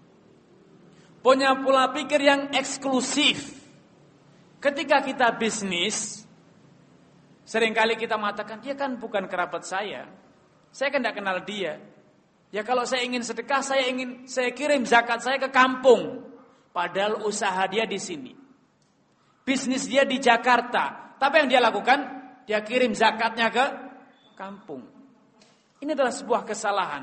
Speaker 1: Punya pola pikir yang eksklusif. Ketika kita bisnis, seringkali kita mengatakan, dia kan bukan kerabat saya. Saya kan tidak kenal dia. Ya kalau saya ingin sedekah, saya ingin saya kirim zakat saya ke kampung. Padahal usaha dia di sini. Bisnis dia di Jakarta. Tapi yang dia lakukan, dia kirim zakatnya ke kampung. Ini adalah sebuah kesalahan.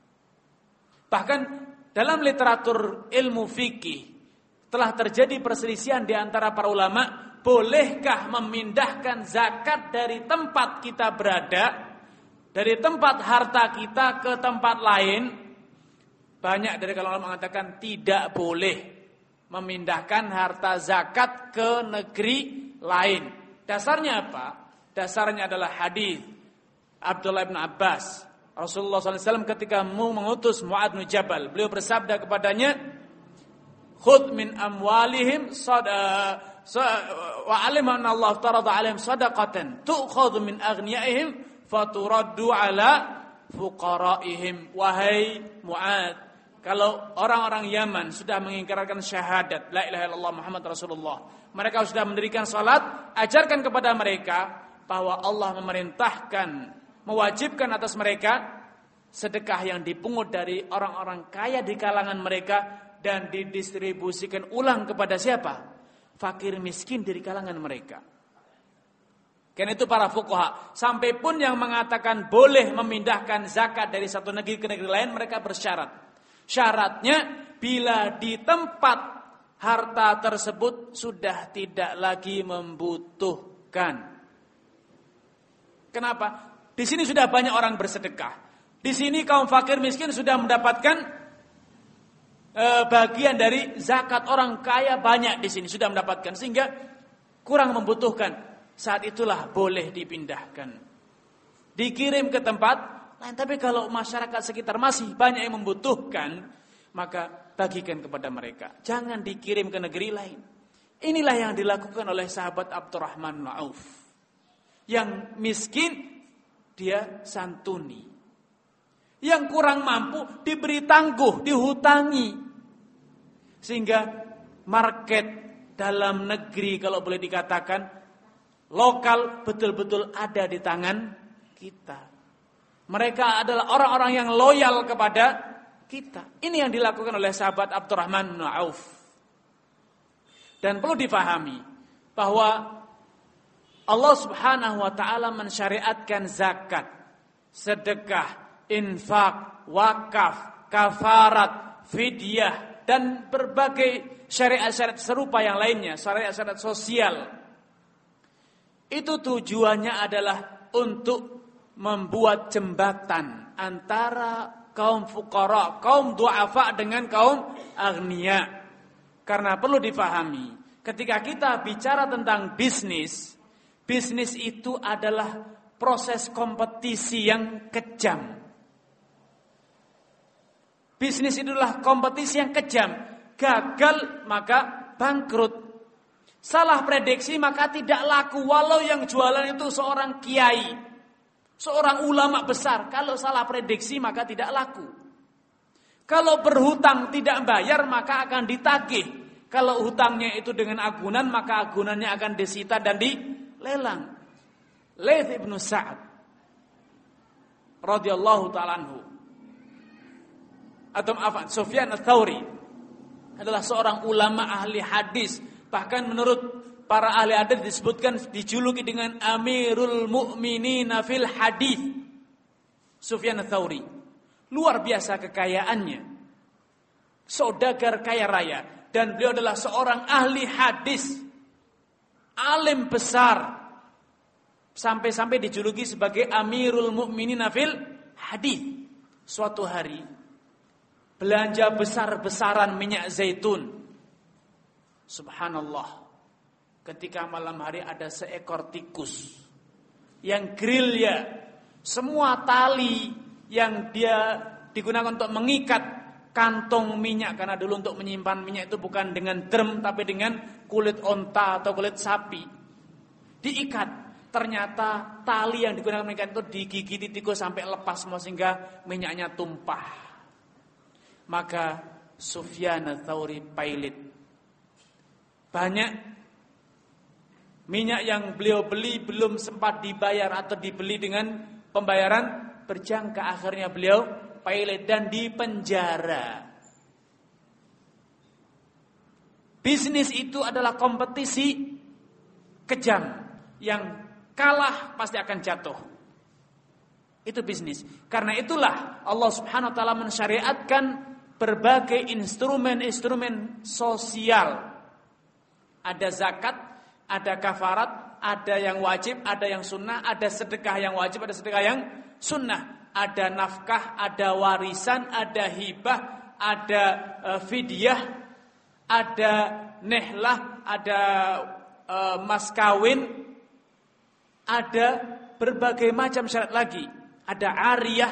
Speaker 1: Bahkan dalam literatur ilmu fikih, telah terjadi perselisihan di antara para ulama, bolehkah memindahkan zakat dari tempat kita berada, dari tempat harta kita ke tempat lain? Banyak dari kalangan ulama mengatakan tidak boleh memindahkan harta zakat ke negeri lain. Dasarnya apa? Dasarnya adalah hadis Abdullah bin Abbas. Rasulullah shallallahu alaihi wasallam ketika mau mengutus Mu'adz bin Jabal, beliau bersabda kepadanya, khudh min amwalihim sada wa alim anna Allah tarada alaihim sadaqatan tu'khadhu min aghniyaihim faturaddu ala fuqaraihim. Wahai Mu'adz, kalau orang-orang Yaman sudah mengingkarkan syahadat la ilaha illallah Muhammad Rasulullah, mereka sudah mendirikan salat, ajarkan kepada mereka bahwa Allah memerintahkan, mewajibkan atas mereka sedekah yang dipungut dari orang-orang kaya di kalangan mereka dan didistribusikan ulang kepada siapa? Fakir miskin dari kalangan mereka. Karena itu para fuqaha, sampai pun yang mengatakan boleh memindahkan zakat dari satu negeri ke negeri lain, mereka bersyarat. Syaratnya bila di tempat harta tersebut sudah tidak lagi membutuhkan. Kenapa? Di sini sudah banyak orang bersedekah. Di sini kaum fakir miskin sudah mendapatkan bagian dari zakat, orang kaya banyak di sini sudah mendapatkan, sehingga kurang membutuhkan. Saat itulah boleh dipindahkan, dikirim ke tempat lain. Tapi kalau masyarakat sekitar masih banyak yang membutuhkan, maka bagikan kepada mereka. Jangan dikirim ke negeri lain. Inilah yang dilakukan oleh sahabat Abdurrahman bin Auf. Yang miskin dia santuni, yang kurang mampu diberi tangguh, dihutangi. Sehingga market dalam negeri, kalau boleh dikatakan lokal, betul-betul ada di tangan kita. Mereka adalah orang-orang yang loyal kepada kita. Ini yang dilakukan oleh sahabat Abdurrahman bin Auf. Dan perlu difahami bahwa Allah Subhanahu wa taala mensyariatkan zakat, sedekah, infak, wakaf, kafarat, fidyah, dan berbagai syariat-syariat serupa yang lainnya, syariat-syariat sosial. Itu tujuannya adalah untuk membuat jembatan antara kaum fuqara, kaum du'afa dengan kaum agniya. Karena perlu difahami, ketika kita bicara tentang bisnis, bisnis itu adalah proses kompetisi yang kejam. Bisnis itulah kompetisi yang kejam. Gagal maka bangkrut. Salah prediksi maka tidak laku. Walau yang jualan itu seorang kiai, seorang ulama besar, kalau salah prediksi maka tidak laku. Kalau berhutang tidak bayar maka akan ditagih. Kalau hutangnya itu dengan agunan maka agunannya akan disita dan dilelang. Laits ibn Sa'ad radhiyallahu ta'ala anhu, atau maaf, Sufyan Ats-Tsauri adalah seorang ulama ahli hadis. Bahkan menurut para ahli hadis disebutkan dijuluki dengan Amirul Mukminin fil Hadis. Sufyan Ats-Tsauri. Luar biasa kekayaannya. Saudagar kaya raya dan beliau adalah seorang ahli hadis. Alim besar. Sampai-sampai dijuluki sebagai Amirul Mukminin fil Hadis. Suatu hari belanja besar-besaran minyak zaitun. Subhanallah. Ketika malam hari ada seekor tikus yang gerilya. Semua tali yang dia digunakan untuk mengikat kantong minyak, karena dulu untuk menyimpan minyak itu bukan dengan drum tapi dengan kulit onta atau kulit sapi. Diikat. Ternyata tali yang digunakan mengikat itu digigiti tikus sampai lepas semua sehingga minyaknya tumpah. Maka Sufyan Ats-Tsauri pailit. Banyak minyak yang beliau beli belum sempat dibayar atau dibeli dengan pembayaran berjangka. Akhirnya beliau pailit dan dipenjara. Bisnis itu adalah kompetisi kejam. Yang kalah pasti akan jatuh. Itu bisnis. Karena itulah Allah Subhanahu wa taala mensyariatkan berbagai instrumen-instrumen sosial. Ada zakat, ada kafarat, ada yang wajib, ada yang sunnah, ada sedekah yang wajib, ada sedekah yang sunnah, ada nafkah, ada warisan, ada hibah, ada uh, fidyah, ada nehlah, ada uh, mas kawin, ada berbagai macam syarat lagi, ada ariyah,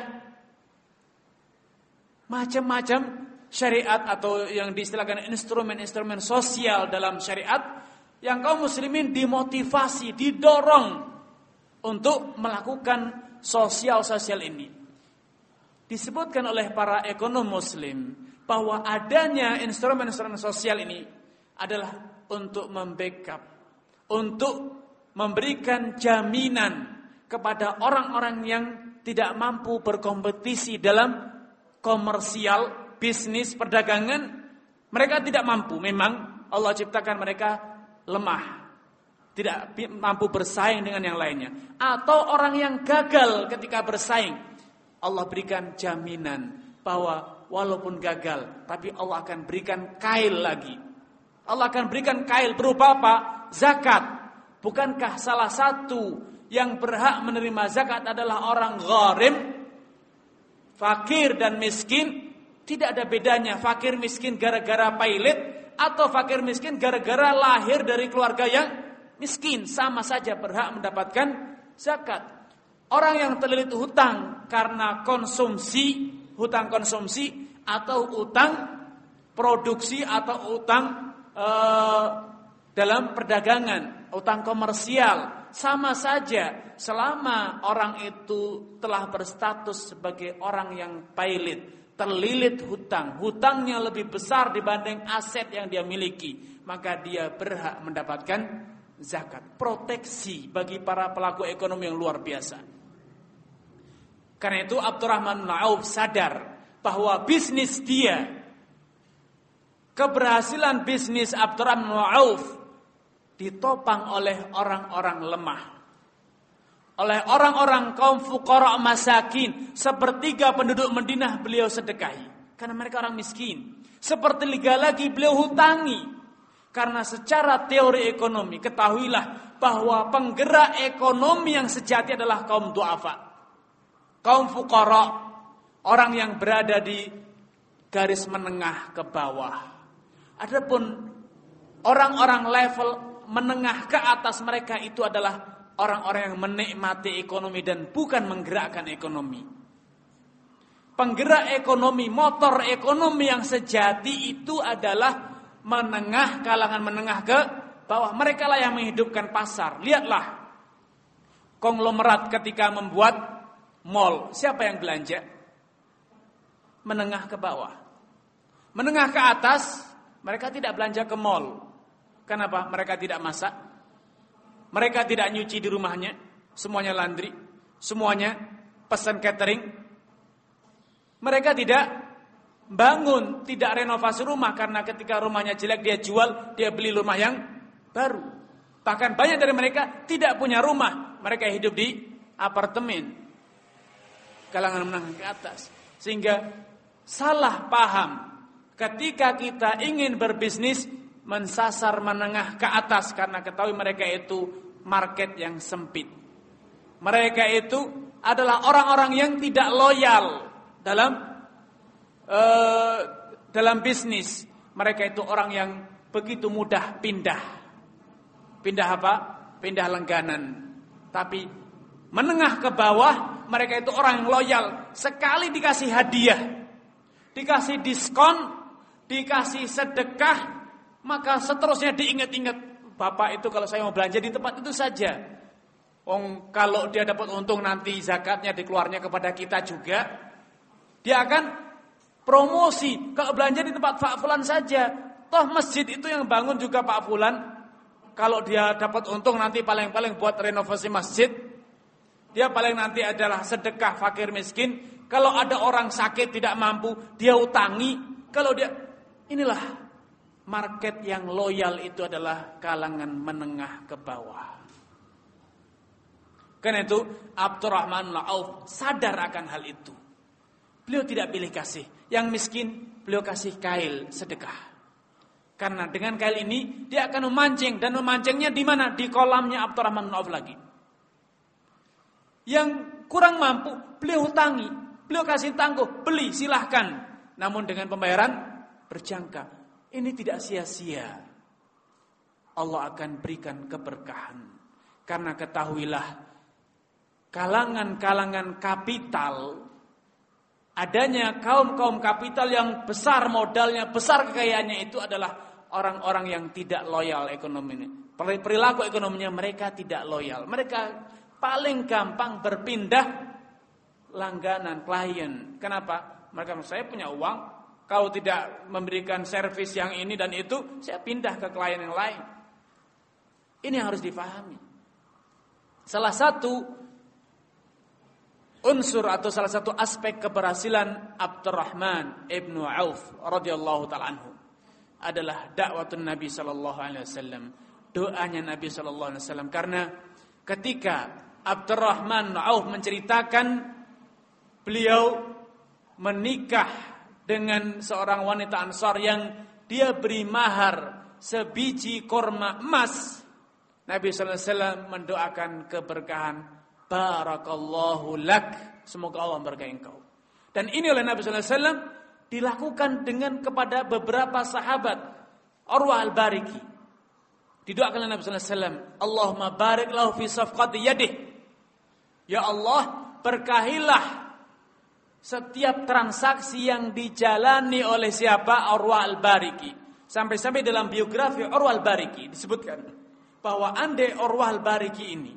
Speaker 1: macam-macam syariat atau yang diistilahkan instrumen-instrumen sosial dalam syariat. Yang kaum muslimin dimotivasi, didorong untuk melakukan sosial-sosial ini. Disebutkan oleh para ekonom muslim bahwa adanya instrumen-instrumen sosial ini adalah untuk membackup, untuk memberikan jaminan kepada orang-orang yang tidak mampu berkompetisi dalam komersial, bisnis, perdagangan. Mereka tidak mampu, memang Allah ciptakan mereka lemah, tidak mampu bersaing dengan yang lainnya. Atau orang yang gagal ketika bersaing, Allah berikan jaminan bahwa walaupun gagal, tapi Allah akan berikan kail lagi. Allah akan berikan kail berupa apa? Zakat. Bukankah salah satu yang berhak menerima zakat adalah orang gharim, fakir dan miskin? Tidak ada bedanya fakir miskin gara-gara pailit atau fakir miskin gara-gara lahir dari keluarga yang miskin, sama saja berhak mendapatkan zakat. Orang yang terlilit hutang karena konsumsi, hutang konsumsi atau utang produksi atau utang eh, dalam perdagangan, utang komersial, sama saja selama orang itu telah berstatus sebagai orang yang pailit, terlilit hutang, hutangnya lebih besar dibanding aset yang dia miliki, maka dia berhak mendapatkan zakat. Proteksi bagi para pelaku ekonomi yang luar biasa. Karena itu Abdurrahman bin Auf sadar bahwa bisnis dia, keberhasilan bisnis Abdurrahman bin Auf ditopang oleh orang-orang lemah, oleh orang-orang kaum fuqara masakin. Sepertiga penduduk Madinah beliau sedekahi karena mereka orang miskin. Sepertiga lagi beliau hutangi karena secara teori ekonomi ketahuilah bahwa penggerak ekonomi yang sejati adalah kaum du'afa, kaum fuqara, orang yang berada di garis menengah ke bawah. Adapun orang-orang level menengah ke atas, mereka itu adalah orang-orang yang menikmati ekonomi dan bukan menggerakkan ekonomi. Penggerak ekonomi, motor ekonomi yang sejati itu adalah menengah, kalangan menengah ke bawah. Mereka lah yang menghidupkan pasar. Lihatlah konglomerat ketika membuat mall, siapa yang belanja? Menengah ke bawah. Menengah ke atas, mereka tidak belanja ke mall. Kenapa? Mereka tidak masak, mereka tidak nyuci di rumahnya, semuanya laundry, semuanya pesan catering. Mereka tidak bangun, tidak renovasi rumah, karena ketika rumahnya jelek dia jual, dia beli rumah yang baru. Bahkan banyak dari mereka tidak punya rumah. Mereka hidup di apartemen. Kalangan menengah ke atas. Sehingga salah paham ketika kita ingin berbisnis mensasar menengah ke atas. Karena ketahui mereka itu market yang sempit. Mereka itu adalah orang-orang yang tidak loyal dalam uh, dalam bisnis. Mereka itu orang yang begitu mudah pindah. Pindah apa? Pindah langganan. Tapi menengah ke bawah, mereka itu orang yang loyal. Sekali dikasih hadiah, dikasih diskon, dikasih sedekah, maka seterusnya diingat-ingat. Bapak itu kalau saya mau belanja di tempat itu saja. Oh, kalau dia dapat untung nanti zakatnya dikeluarnya kepada kita juga. Dia akan promosi. Kalau belanja di tempat Pak Fulan saja. Toh masjid itu yang bangun juga Pak Fulan. Kalau dia dapat untung nanti paling-paling buat renovasi masjid. Dia paling nanti adalah sedekah fakir miskin. Kalau ada orang sakit tidak mampu, dia utangi. Kalau dia, inilah market yang loyal itu adalah kalangan menengah ke bawah. Karena itu Abdurrahman bin Auf sadar akan hal itu. Beliau tidak pilih kasih. Yang miskin beliau kasih kail sedekah. Karena dengan kail ini dia akan memancing, dan memancingnya di mana? Di kolamnya Abdurrahman bin Auf lagi. Yang kurang mampu beliau hutangi, beliau kasih tangguh, beli silahkan. Namun dengan pembayaran berjangka. Ini tidak sia-sia. Allah akan berikan keberkahan. Karena ketahuilah, kalangan-kalangan kapital, adanya kaum-kaum kapital yang besar modalnya, besar kekayaannya itu adalah orang-orang yang tidak loyal ekonominya. Perilaku ekonominya mereka tidak loyal. Mereka paling gampang berpindah langganan, klien. Kenapa? Mereka, saya punya uang, kalau tidak memberikan servis yang ini dan itu, saya pindah ke klien yang lain. Ini yang harus difahami. Salah satu unsur atau salah satu aspek keberhasilan Abdurrahman ibnu Auf radhiyallahu taala anhu adalah dakwatun Nabi sallallahu alaihi wasallam, doanya Nabi sallallahu alaihi wasallam. Karena ketika Abdurrahman bin Auf menceritakan beliau menikah dengan seorang wanita Ansar yang dia beri mahar sebiji korma emas, Nabi sallallahu alaihi wasallam mendoakan keberkahan, barakallahu lak, semoga Allah memberkahi engkau. Dan ini oleh Nabi sallallahu alaihi wasallam dilakukan dengan kepada beberapa sahabat. Urwah al-Bariki didoakan oleh Nabi sallallahu alaihi wasallam, Allahumma barik lahu fi safqati yadih. Ya Allah, berkahilah setiap transaksi yang dijalani oleh siapa? Urwah al-Bariki. Sampai-sampai dalam biografi Urwah al-Bariki disebutkan bahwa andai Urwah al-Bariki ini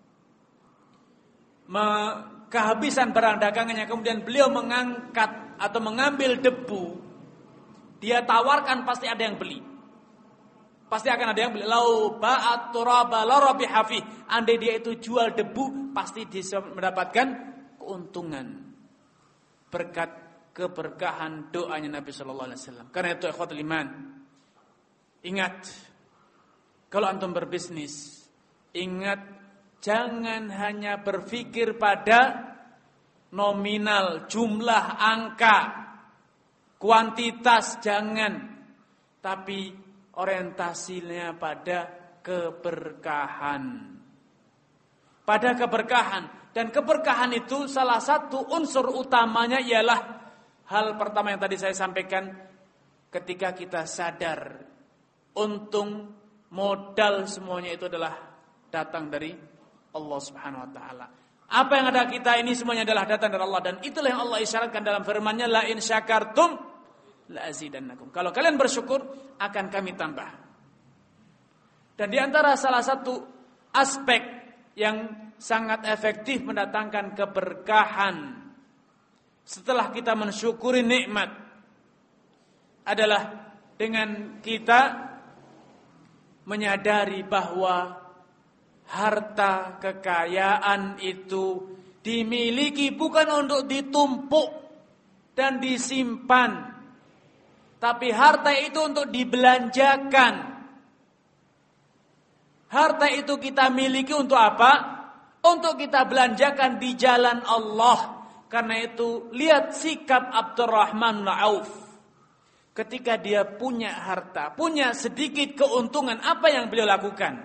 Speaker 1: kehabisan barang dagangannya, kemudian beliau mengangkat atau mengambil debu, dia tawarkan, pasti ada yang beli. Pasti akan ada yang beli. Lau ba'at turaba la rabiha fi. Andai dia itu jual debu, pasti bisa mendapatkan keuntungan berkat keberkahan doanya Nabi sallallahu alaihi wasallam. Karena itu ikhwatul iman, ingat, kalau antum berbisnis, ingat, jangan hanya berpikir pada nominal, jumlah, angka, kuantitas, jangan. Tapi orientasinya pada keberkahan. Pada keberkahan. Dan keberkahan itu salah satu unsur utamanya ialah hal pertama yang tadi saya sampaikan. Ketika kita sadar untung modal semuanya itu adalah datang dari Allah Subhanahu wa taala. Apa yang ada kita ini semuanya adalah datang dari Allah, dan itulah yang Allah isyaratkan dalam firman-Nya, la in syakartum la azidannakum. Kalau kalian bersyukur akan kami tambah. Dan di antara salah satu aspek yang sangat efektif mendatangkan keberkahan setelah kita mensyukuri nikmat adalah dengan kita menyadari bahwa harta kekayaan itu dimiliki bukan untuk ditumpuk dan disimpan, tapi harta itu untuk dibelanjakan. Harta itu kita miliki untuk apa? Untuk kita belanjakan di jalan Allah. Karena itu lihat sikap Abdurrahman bin Auf. Ketika dia punya harta, punya sedikit keuntungan, apa yang beliau lakukan?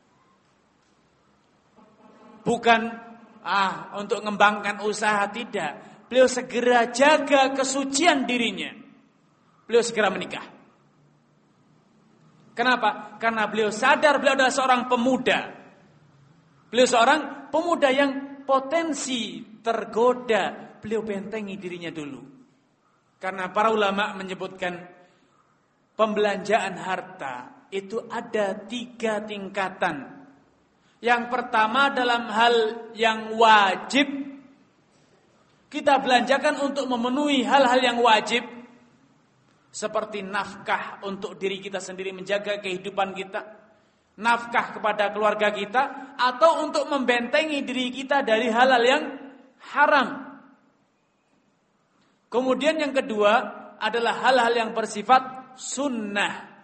Speaker 1: Bukan ah untuk mengembangkan usaha, tidak. Beliau segera jaga kesucian dirinya. Beliau segera menikah. Kenapa? Karena beliau sadar beliau adalah seorang pemuda. Beliau seorang pemuda yang potensi tergoda. Beliau bentengi dirinya dulu. Karena para ulama menyebutkan pembelanjaan harta itu ada tiga tingkatan. Yang pertama dalam hal yang wajib, kita belanjakan untuk memenuhi hal-hal yang wajib, seperti nafkah untuk diri kita sendiri, menjaga kehidupan kita, nafkah kepada keluarga kita, atau untuk membentengi diri kita dari hal-hal yang haram. Kemudian yang kedua adalah hal-hal yang bersifat sunnah.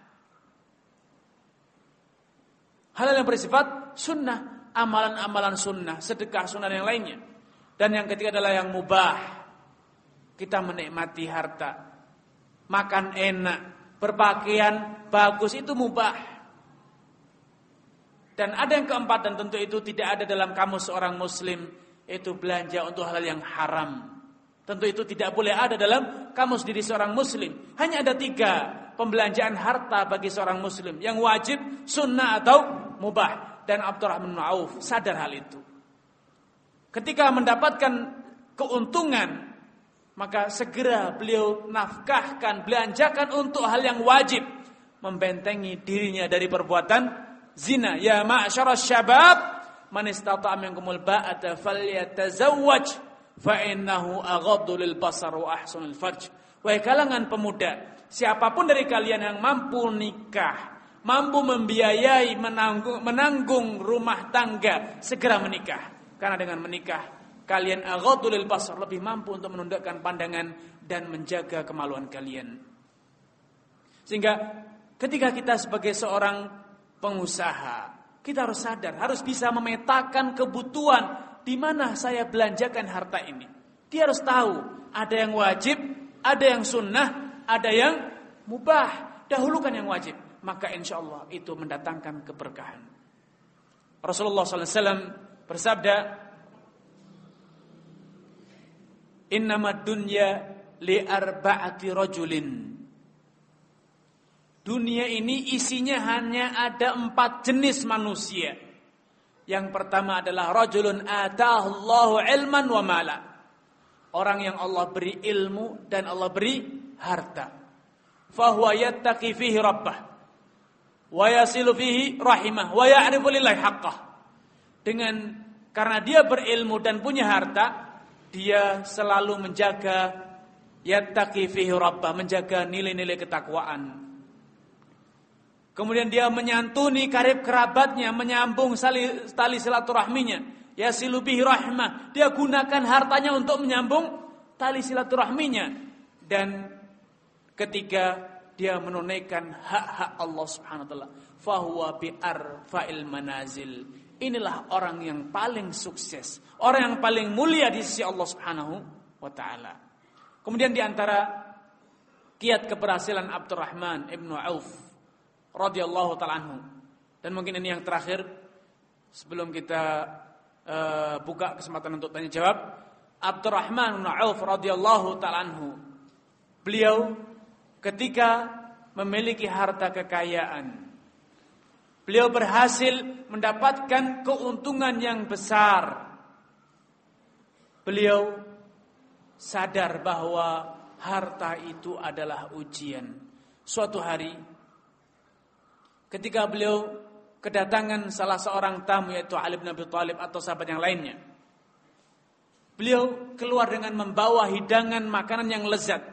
Speaker 1: Hal-hal yang bersifat sunnah, amalan-amalan sunnah, sedekah sunnah yang lainnya. Dan yang ketiga adalah yang mubah. Kita menikmati harta, makan enak, berpakaian bagus, itu mubah. Dan ada yang keempat, dan tentu itu tidak ada dalam kamus seorang muslim, itu belanja untuk hal yang haram. Tentu itu tidak boleh ada dalam kamus diri seorang muslim. Hanya ada tiga pembelanjaan harta bagi seorang muslim, yang wajib, sunnah atau mubah. Dan Abdurrahman bin Auf sadar hal itu. Ketika mendapatkan keuntungan, maka segera beliau nafkahkan, belanjakan untuk hal yang wajib, membentengi dirinya dari perbuatan zina. Ya ma'syaras syabab, man istata'a minkumul ba'ata falyatazawwaj fa innahu aghaddu lil basar wa ahsanul farj. Wahai kalangan pemuda, siapapun dari kalian yang mampu nikah, mampu membiayai, menanggung, menanggung rumah tangga, segera menikah. Karena dengan menikah kalian aghaddu lil basar, lebih mampu untuk menundukkan pandangan dan menjaga kemaluan kalian. Sehingga ketika kita sebagai seorang pengusaha, kita harus sadar, harus bisa memetakan kebutuhan di mana saya belanjakan harta ini. Dia harus tahu ada yang wajib, ada yang sunnah, ada yang mubah. Dahulukan yang wajib, maka insya Allah itu mendatangkan keberkahan. Rasulullah sallallahu alaihi wasallam bersabda, innamad dunya li arba'ati rajulin. Dunia ini isinya hanya ada empat jenis manusia. Yang pertama adalah rajulun ataahu Allahu ilman wa mala. Orang yang Allah beri ilmu dan Allah beri harta. Fahuwa yattaqi fihi rabbah wa yasilu fihi rahimah wa ya'rifu lillahi haqqah. Dengan karena dia berilmu dan punya harta, dia selalu menjaga yattaqi fihi rabbah, menjaga nilai-nilai ketakwaan. Kemudian dia menyantuni karib kerabatnya, menyambung tali silaturahminya. Yasilu bihi rahmah, dia gunakan hartanya untuk menyambung tali silaturahminya. Dan ketiga, dia menunaikan hak-hak Allah Subhanahu wa taala. Fahuwa bi arfa'il manazil. Inilah orang yang paling sukses, orang yang paling mulia di sisi Allah Subhanahu wa taala. Kemudian di antara kiat keberhasilan Abdurrahman ibnu Auf radhiyallahu taala anhu, dan mungkin ini yang terakhir sebelum kita uh, buka kesempatan untuk tanya jawab. Abdurrahman ibnu Auf radhiyallahu taala anhu, beliau ketika memiliki harta kekayaan, beliau berhasil mendapatkan keuntungan yang besar. Beliau sadar bahwa harta itu adalah ujian. Suatu hari ketika beliau kedatangan salah seorang tamu, yaitu Ali bin Abi Thalib atau sahabat yang lainnya, beliau keluar dengan membawa hidangan makanan yang lezat.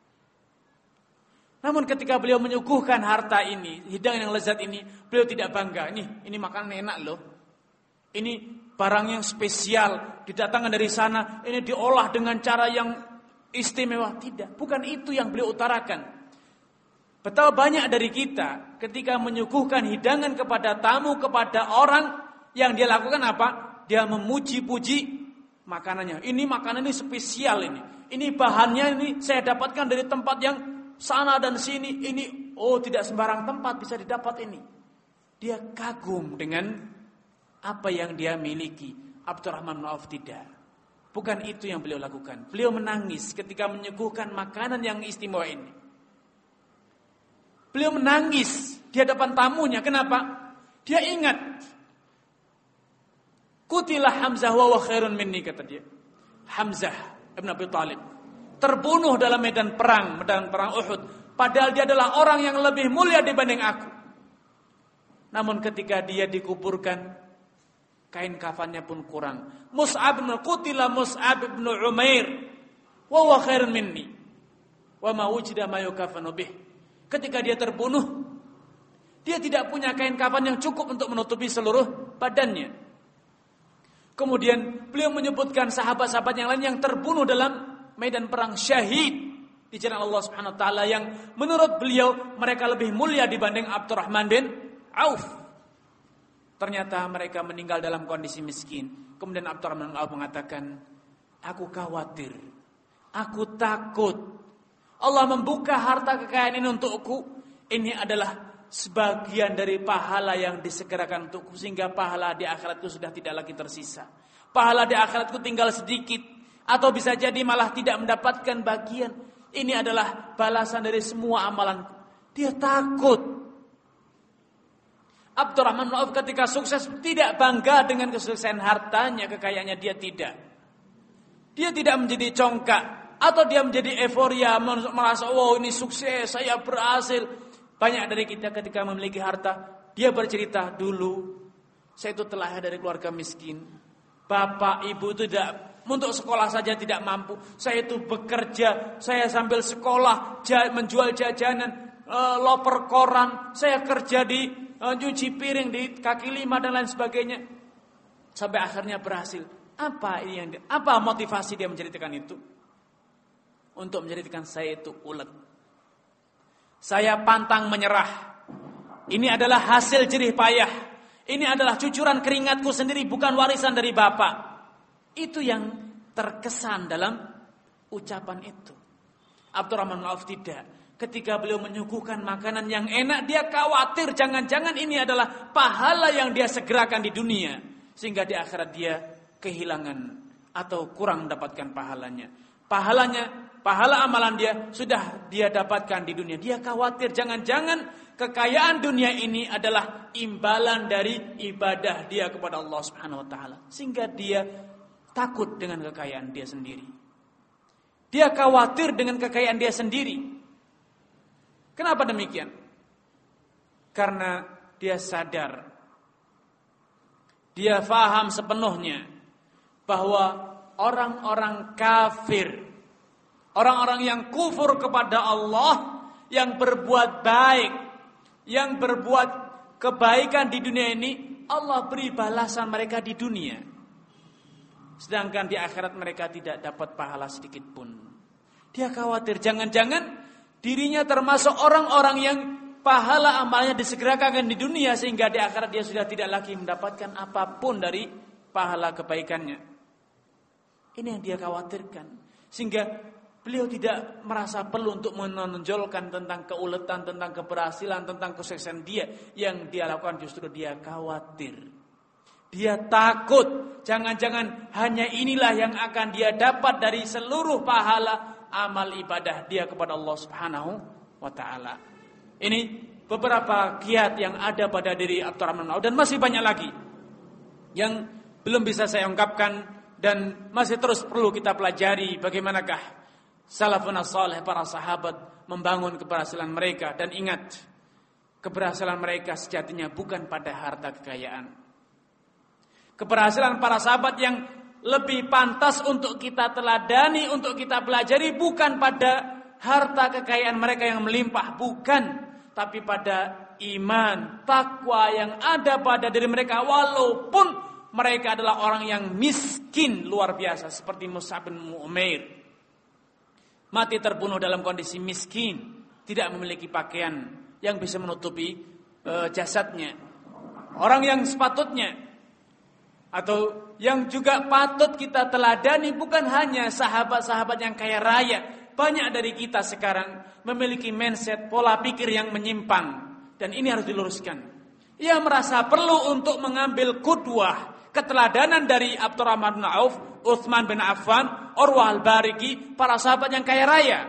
Speaker 1: Namun ketika beliau menyuguhkan harta ini, hidangan yang lezat ini, beliau tidak bangga. Ini, ini makanan enak loh. Ini barang yang spesial, didatangkan dari sana, ini diolah dengan cara yang istimewa. Tidak, bukan itu yang beliau utarakan. Betapa banyak dari kita ketika menyuguhkan hidangan kepada tamu, kepada orang, yang dia lakukan apa? Dia memuji-puji makanannya. Ini makanan ini spesial ini. Ini bahannya ini saya dapatkan dari tempat yang sana dan sini. Ini oh tidak sembarang tempat bisa didapat ini. Dia kagum dengan apa yang dia miliki. Abdurrahman bin Auf tidak. Bukan itu yang beliau lakukan. Beliau menangis ketika menyuguhkan makanan yang istimewa ini. Beliau menangis di hadapan tamunya. Kenapa? Dia ingat. Qutilah Hamzah wa khairun minni, kata dia. Hamzah ibn Abi Thalib terbunuh dalam medan perang, medan perang Uhud. Padahal dia adalah orang yang lebih mulia dibanding aku. Namun ketika dia dikuburkan, kain kafannya pun kurang. Mus'ab bin Qutila Mus'ab bin Umair wa huwa khairun minni wa ma wujida ma yukafanu bih. Ketika dia terbunuh, dia tidak punya kain kafan yang cukup untuk menutupi seluruh badannya. Kemudian beliau menyebutkan sahabat-sahabat yang lain yang terbunuh dalam medan perang, syahid di jalan Allah Subhanahu wa taala, yang menurut beliau mereka lebih mulia dibanding Abdurrahman bin Auf. Ternyata mereka meninggal dalam kondisi miskin. Kemudian Abdurrahman bin Auf mengatakan, aku khawatir, aku takut Allah membuka harta kekayaan ini untukku. Ini adalah sebagian dari pahala yang disegerakan untukku, sehingga pahala di akhiratku sudah tidak lagi tersisa. Pahala di akhiratku tinggal sedikit, atau bisa jadi malah tidak mendapatkan bagian. Ini adalah balasan dari semua amalanku. Dia takut. Abdurrahman bin Auf ketika sukses tidak bangga dengan kesuksesan hartanya, kekayaannya, dia tidak. Dia tidak menjadi congkak atau dia menjadi euforia, merasa wow ini sukses, saya berhasil. Banyak dari kita ketika memiliki harta, dia bercerita, dulu saya itu terlahir dari keluarga miskin. Bapak, ibu itu tidak, untuk sekolah saja tidak mampu. Saya itu bekerja, saya sambil sekolah menjual jajanan, loper koran, saya kerja di cuci piring di kaki lima dan lain sebagainya. Sampai akhirnya berhasil. Apa ini yang dia, apa motivasi dia menceritakan itu? Untuk menceritakan saya itu ulet. Saya pantang menyerah. Ini adalah hasil jerih payah. Ini adalah cucuran keringatku sendiri, bukan warisan dari bapak. Itu yang terkesan dalam ucapan itu. Abdurrahman bin Auf tidak. Ketika beliau menyuguhkan makanan yang enak, dia khawatir jangan-jangan ini adalah pahala yang dia segerakan di dunia, sehingga di akhirat dia kehilangan atau kurang mendapatkan pahalanya. Pahalanya, pahala amalan dia sudah dia dapatkan di dunia. Dia khawatir jangan-jangan kekayaan dunia ini adalah imbalan dari ibadah dia kepada Allah Subhanahu wa taala, sehingga dia takut dengan kekayaan dia sendiri. Dia khawatir dengan kekayaan dia sendiri. Kenapa demikian? Karena dia sadar, dia faham sepenuhnya bahwa orang-orang kafir, orang-orang yang kufur kepada Allah, yang berbuat baik, yang berbuat kebaikan di dunia ini, Allah beri balasan mereka di dunia. Sedangkan di akhirat mereka tidak dapat pahala sedikit pun. Dia khawatir jangan-jangan dirinya termasuk orang-orang yang pahala amalnya disegerakan di dunia, sehingga di akhirat dia sudah tidak lagi mendapatkan apapun dari pahala kebaikannya. Ini yang dia khawatirkan, sehingga beliau tidak merasa perlu untuk menonjolkan tentang keuletan, tentang keberhasilan, tentang kesuksesan dia. Yang dia lakukan justru dia khawatir, dia takut jangan-jangan hanya inilah yang akan dia dapat dari seluruh pahala amal ibadah dia kepada Allah Subhanahu wa taala. Ini beberapa kiat yang ada pada diri Abdurrahman bin Auf, dan masih banyak lagi yang belum bisa saya ungkapkan dan masih terus perlu kita pelajari bagaimanakah salafun saleh, para sahabat, membangun keberhasilan mereka. Dan ingat, keberhasilan mereka sejatinya bukan pada harta kekayaan. Keberhasilan para sahabat yang lebih pantas untuk kita teladani, untuk kita pelajari, bukan pada harta kekayaan mereka yang melimpah, bukan, tapi pada iman, takwa yang ada pada diri mereka, walaupun mereka adalah orang yang miskin luar biasa, seperti Mus'ab bin Umair, mati terbunuh dalam kondisi miskin, tidak memiliki pakaian yang bisa menutupi e, jasadnya. Orang yang sepatutnya atau yang juga patut kita teladani bukan hanya sahabat-sahabat yang kaya raya. Banyak dari kita sekarang memiliki mindset, pola pikir yang menyimpang, dan ini harus diluruskan. Ia merasa perlu untuk mengambil qudwah, keteladanan dari Abdurrahman bin Auf, Utsman bin Affan, Urwah al-Bariki, para sahabat yang kaya raya.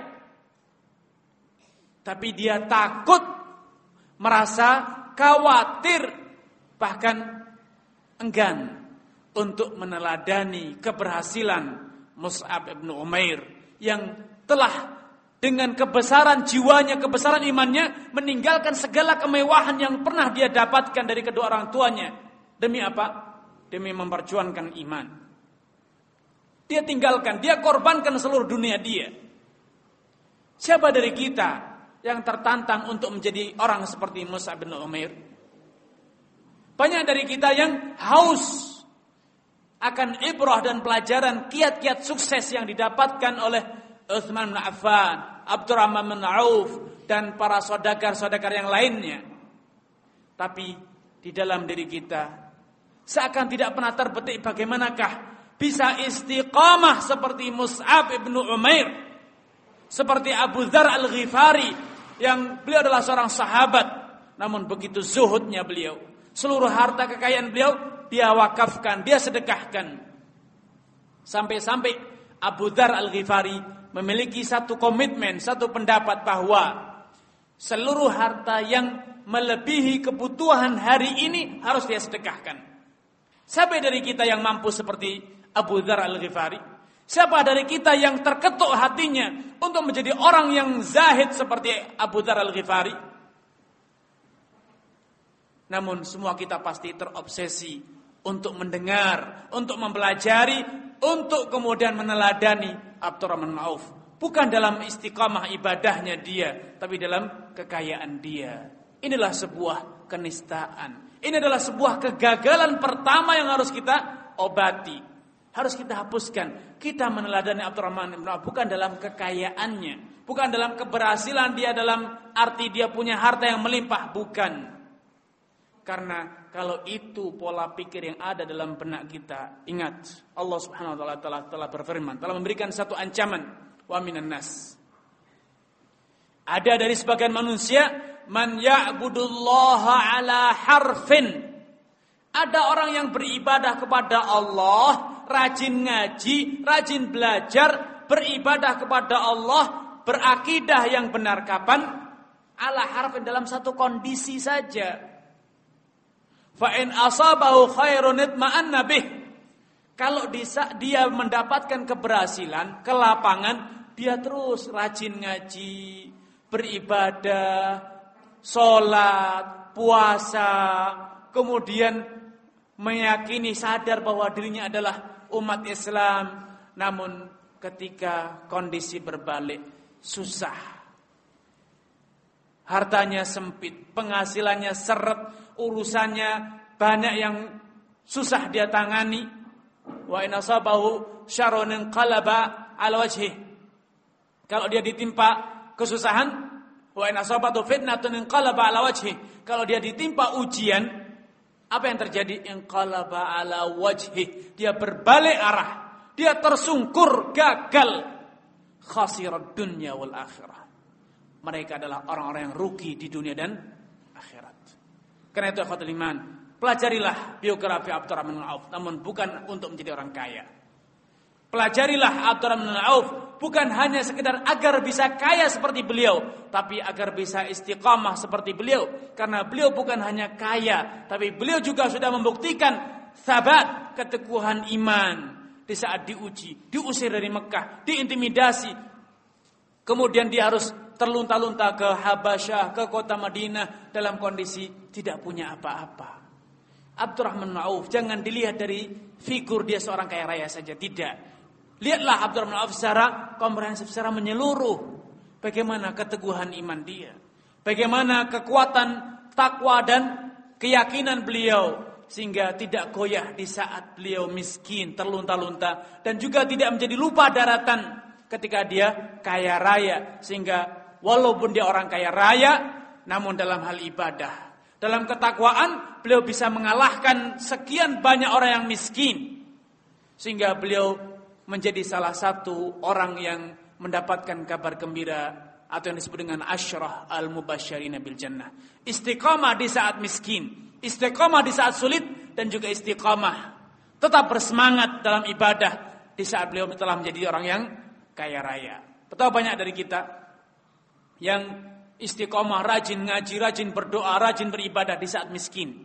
Speaker 1: Tapi dia takut, merasa khawatir, bahkan enggan untuk meneladani keberhasilan Mus'ab bin Umair yang telah dengan kebesaran jiwanya, kebesaran imannya meninggalkan segala kemewahan yang pernah dia dapatkan dari kedua orang tuanya. Demi apa? Demi memperjuangkan iman. Dia tinggalkan, dia korbankan seluruh dunia dia. Siapa dari kita yang tertantang untuk menjadi orang seperti Mus'ab bin Umair? Banyak dari kita yang haus akan ibrah dan pelajaran kiat-kiat sukses yang didapatkan oleh Utsman bin Affan, Abdurrahman bin Auf, dan para saudagar-saudagar yang lainnya. Tapi di dalam diri kita seakan tidak pernah terbetik bagaimanakah bisa istiqamah seperti Mus'ab bin Umair, seperti Abu Dzar al-Ghifari yang beliau adalah seorang sahabat, namun begitu zuhudnya beliau. Seluruh harta kekayaan beliau dia wakafkan, dia sedekahkan. Sampai-sampai Abu Dzar al-Ghifari memiliki satu komitmen, satu pendapat bahwa seluruh harta yang melebihi kebutuhan hari ini harus dia sedekahkan. Siapa dari kita yang mampu seperti Abu Dzar al-Ghifari? Siapa dari kita yang terketuk hatinya untuk menjadi orang yang zahid seperti Abu Dzar al-Ghifari? Namun semua kita pasti terobsesi untuk mendengar, untuk mempelajari, untuk kemudian meneladani Abdurrahman bin Auf. Bukan dalam istiqamah ibadahnya dia, tapi dalam kekayaan dia. Inilah sebuah kenistaan. Ini adalah sebuah kegagalan pertama yang harus kita obati. Harus kita hapuskan. Kita meneladani Abdurrahman bin Auf bukan dalam kekayaannya, bukan dalam keberhasilan dia dalam arti dia punya harta yang melimpah, bukan. Karena kalau itu pola pikir yang ada dalam benak kita, ingat Allah Subhanahu wa taala telah, telah berfirman, telah memberikan satu ancaman, wa minan nas. Ada dari sebagian manusia man ya'budullaha ala harfin. Ada orang yang beribadah kepada Allah, rajin ngaji, rajin belajar, beribadah kepada Allah, berakidah yang benar kapan? Ala harfin, dalam satu kondisi saja. Fa in asabahu khairun itma'anna bih. Kalau dia mendapatkan keberhasilan, kelapangan, dia terus rajin ngaji, beribadah, sholat, puasa, kemudian meyakini, sadar bahwa dirinya adalah umat Islam. Namun ketika kondisi berbalik, susah. Hartanya sempit, penghasilannya seret, urusannya banyak yang susah dia tangani. Wa in asabahu syarrun qalaba ala wajhi. Kalau dia ditimpa kesusahan, wa in asabatu fitnatun qalaba ala wajhi. Kalau dia ditimpa ujian, apa yang terjadi? Inqalaba ala wajhi. Dia berbalik arah. Dia tersungkur, gagal. Khasirad dunya wal akhirah. Mereka adalah orang-orang yang rugi di dunia dan akhirat. Karena itu akhwatul iman, pelajarilah biografi Abdurrahman bin Auf, namun bukan untuk menjadi orang kaya. Pelajarilah Abdurrahman bin Auf bukan hanya sekedar agar bisa kaya seperti beliau, tapi agar bisa istiqamah seperti beliau. Karena beliau bukan hanya kaya, tapi beliau juga sudah membuktikan sabat, keteguhan iman di saat diuji, diusir dari Mekah, diintimidasi. Kemudian dia harus terlunta-lunta ke Habasyah, ke kota Madinah dalam kondisi tidak punya apa-apa. Abdurrahman bin Auf jangan dilihat dari figur dia seorang kaya raya saja, tidak. Lihatlah Abdurrahman bin Auf secara komprehensif, secara menyeluruh. Bagaimana keteguhan iman dia, bagaimana kekuatan takwa dan keyakinan beliau, sehingga tidak goyah di saat beliau miskin, terlunta-lunta, dan juga tidak menjadi lupa daratan ketika dia kaya raya, sehingga walaupun dia orang kaya raya, namun dalam hal ibadah, dalam ketakwaan, beliau bisa mengalahkan sekian banyak orang yang miskin. Sehingga beliau menjadi salah satu orang yang mendapatkan kabar gembira atau yang disebut dengan asyrah al-mubasysyirina bil jannah. Istiqamah di saat miskin, istiqamah di saat sulit, dan juga istiqamah tetap bersemangat dalam ibadah di saat beliau telah menjadi orang yang kaya raya. Betapa banyak dari kita yang istiqamah, rajin ngaji, rajin berdoa, rajin beribadah di saat miskin.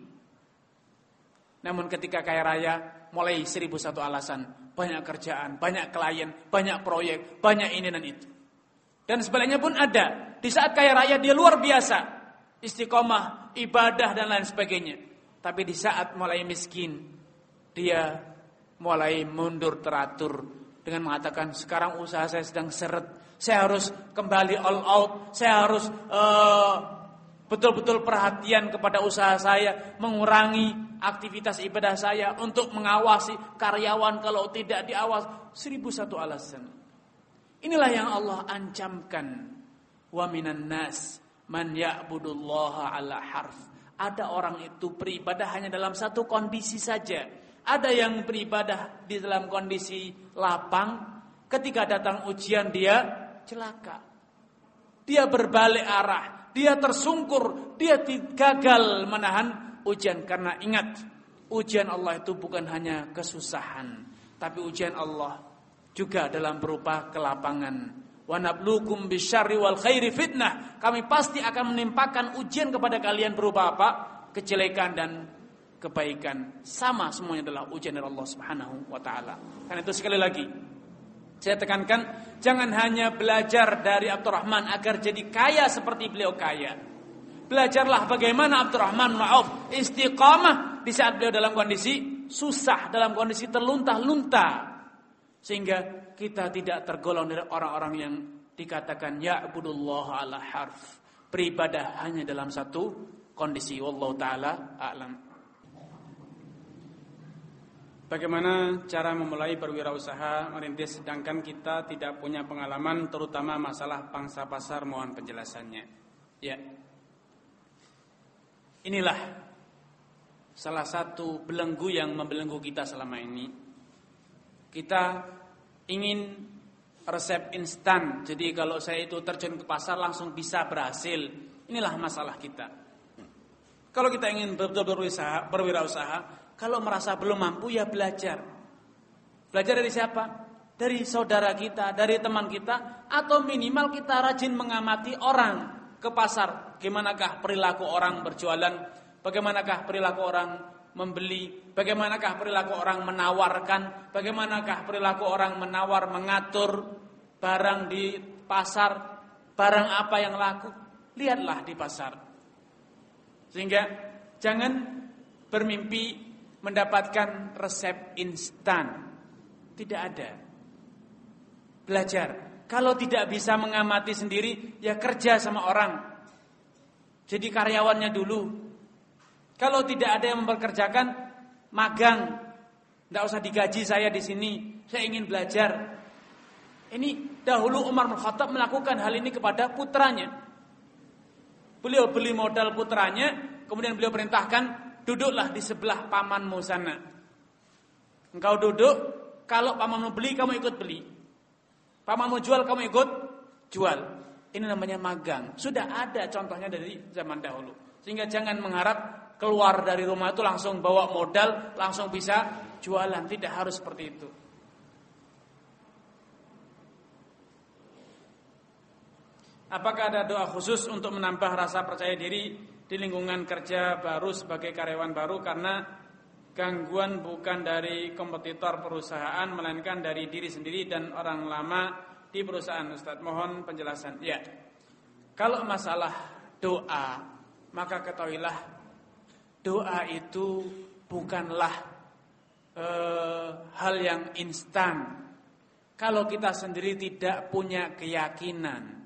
Speaker 1: Namun ketika kaya raya, mulai seribu satu alasan. Banyak kerjaan, banyak klien, banyak proyek, banyak ini dan itu. Dan sebaliknya pun ada. Di saat kaya raya dia luar biasa, istiqamah, ibadah dan lain sebagainya. Tapi di saat mulai miskin, dia mulai mundur teratur dengan mengatakan, sekarang usaha saya sedang seret. Saya harus kembali all out. Saya harus uh, betul-betul perhatian kepada usaha saya, mengurangi aktivitas ibadah saya untuk mengawasi karyawan kalau tidak diawas. Seribu satu alasan. Inilah yang Allah ancamkan. Wa minan nas man ya'budullaha ala harf. Ada orang itu beribadah hanya dalam satu kondisi saja. Ada yang beribadah di dalam kondisi lapang. Ketika datang ujian dia celaka. Dia berbalik arah, dia tersungkur, dia gagal menahan ujian. Karena ingat, ujian Allah itu bukan hanya kesusahan, tapi ujian Allah juga dalam berupa kelapangan. Wa nabluukum bisyarri wal khairi fitnah. Kami pasti akan menimpakan ujian kepada kalian berupa apa? Kejelekan dan kebaikan. Sama semuanya adalah ujian dari Allah Subhanahu wa taala. Karena itu sekali lagi saya tekankan, jangan hanya belajar dari Abdurrahman agar jadi kaya seperti beliau kaya. Belajarlah bagaimana Abdurrahman bin Auf istiqamah di saat beliau dalam kondisi susah, dalam kondisi terlunta-lunta. Sehingga kita tidak tergolong dari orang-orang yang dikatakan ya'budullah ala harf. Beribadah hanya dalam satu kondisi. Wallahu ta'ala a'lam. Bagaimana cara memulai berwirausaha merintis sedangkan kita tidak punya pengalaman terutama masalah pangsa pasar, mohon penjelasannya. Ya. Inilah salah satu belenggu yang membelenggu kita selama ini. Kita ingin resep instan. Jadi kalau saya itu terjun ke pasar langsung bisa berhasil. Inilah masalah kita. Kalau kita ingin betul-betul berwirausaha, berwirausaha kalau merasa belum mampu ya belajar. Belajar dari siapa? Dari saudara kita, dari teman kita, atau minimal kita rajin mengamati orang ke pasar. Bagaimanakah perilaku orang berjualan? Bagaimanakah perilaku orang membeli? Bagaimanakah perilaku orang menawarkan? Bagaimanakah perilaku orang menawar, mengatur barang di pasar? Barang apa yang laku? Lihatlah di pasar. Sehingga jangan bermimpi mendapatkan resep instan. Tidak ada. Belajar. Kalau tidak bisa mengamati sendiri, ya kerja sama orang. Jadi karyawannya dulu. Kalau tidak ada yang mempekerjakan, magang. Tidak usah digaji saya di sini. Saya ingin belajar. Ini dahulu Umar bin Khattab melakukan hal ini kepada putranya. Beliau beli modal putranya, kemudian beliau perintahkan, duduklah di sebelah pamanmu sana. Engkau duduk, kalau pamanmu beli, kamu ikut beli. Pamanmu jual, kamu ikut jual. Ini namanya magang. Sudah ada contohnya dari zaman dahulu. Sehingga jangan mengharap keluar dari rumah itu langsung bawa modal, langsung bisa jualan. Tidak harus seperti itu. Apakah ada doa khusus untuk menambah rasa percaya diri di lingkungan kerja baru sebagai karyawan baru karena gangguan bukan dari kompetitor perusahaan melainkan dari diri sendiri dan orang lama di perusahaan? Ustaz, mohon penjelasan. Ya. Kalau masalah doa, maka ketahuilah doa itu bukanlah eh, hal yang instan. Kalau kita sendiri tidak punya keyakinan,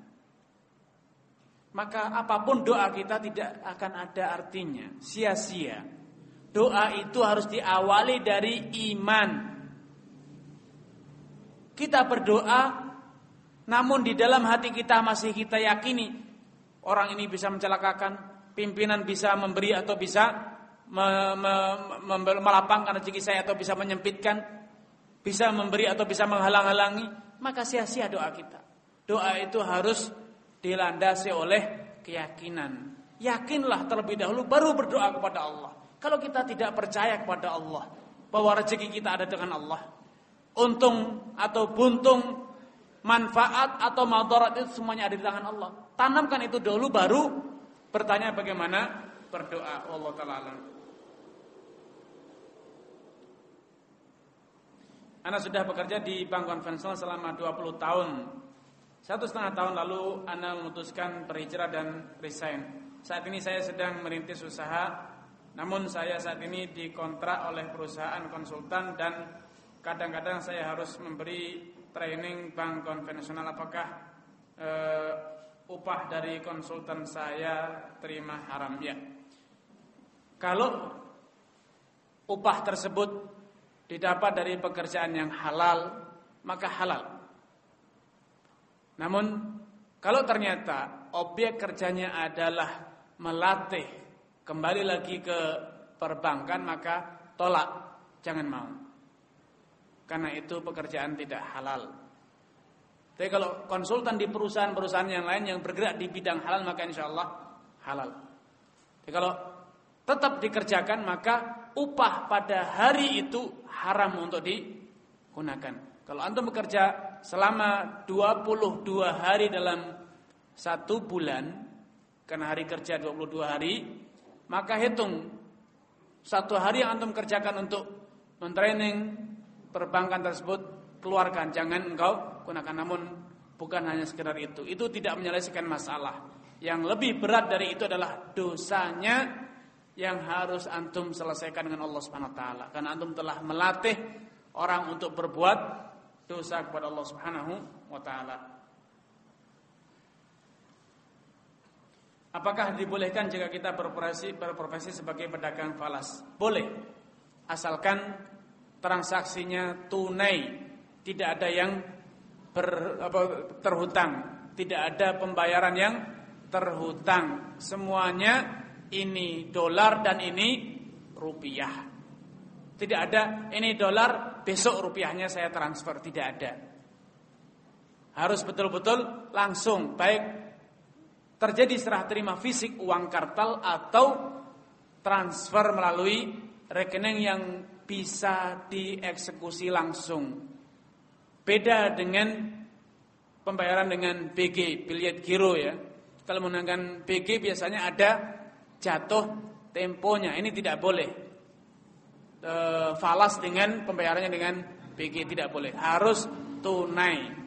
Speaker 1: maka apapun doa kita tidak akan ada artinya, sia-sia. Doa itu harus diawali dari iman. Kita berdoa namun di dalam hati kita masih kita yakini orang ini bisa mencelakakan, pimpinan bisa memberi atau bisa me, me, me, melapangkan rezeki saya atau bisa menyempitkan, bisa memberi atau bisa menghalang-halangi, maka sia-sia doa kita. Doa itu harus dilandasi oleh keyakinan. Yakinlah terlebih dahulu baru berdoa kepada Allah. Kalau kita tidak percaya kepada Allah bahwa rezeki kita ada dengan Allah, untung atau buntung, manfaat atau madarat itu semuanya ada di tangan Allah. Tanamkan itu dulu baru bertanya bagaimana berdoa. Wallahu ta'ala alam. Ana sudah bekerja di bank konvensional selama dua puluh tahun. Satu setengah tahun lalu Ana memutuskan berhijrah dan resign. Saat ini saya sedang merintis usaha, namun saya saat ini dikontrak oleh perusahaan konsultan dan kadang-kadang saya harus memberi training bank konvensional. Apakah e, upah dari konsultan saya terima haram? Ya. Kalau upah tersebut didapat dari pekerjaan yang halal, maka halal. Namun kalau ternyata objek kerjanya adalah melatih kembali lagi ke perbankan, maka tolak, jangan mau. Karena itu pekerjaan tidak halal. Tapi kalau konsultan di perusahaan-perusahaan yang lain yang bergerak di bidang halal, maka insya Allah halal. Tapi kalau tetap dikerjakan, maka upah pada hari itu haram untuk digunakan. Kalau antum bekerja selama dua puluh dua hari dalam satu bulan, karena hari kerja dua puluh dua hari, maka hitung satu hari yang antum kerjakan untuk mentraining perbankan tersebut, keluarkan, jangan engkau gunakan. Namun bukan hanya sekedar itu, itu tidak menyelesaikan masalah. Yang lebih berat dari itu adalah dosanya yang harus antum selesaikan dengan Allah Subhanahu wa taala. Karena antum telah melatih orang untuk berbuat dosa kepada Allah Subhanahu wa taala. Apakah dibolehkan jika kita berprofesi berprofesi sebagai pedagang falas? Boleh. Asalkan transaksinya tunai, tidak ada yang ber, apa, terhutang, tidak ada pembayaran yang terhutang. Semuanya ini dolar dan ini rupiah. Tidak ada ini dolar, besok rupiahnya saya transfer, tidak ada. Harus betul-betul langsung, baik terjadi serah terima fisik uang kartal atau transfer melalui rekening yang bisa dieksekusi langsung. Beda dengan pembayaran dengan B G, biliet giro ya. Kalau menggunakan B G biasanya ada jatuh temponya. Ini tidak boleh. E, falas dengan pembayarannya dengan B G tidak boleh. Harus tunai.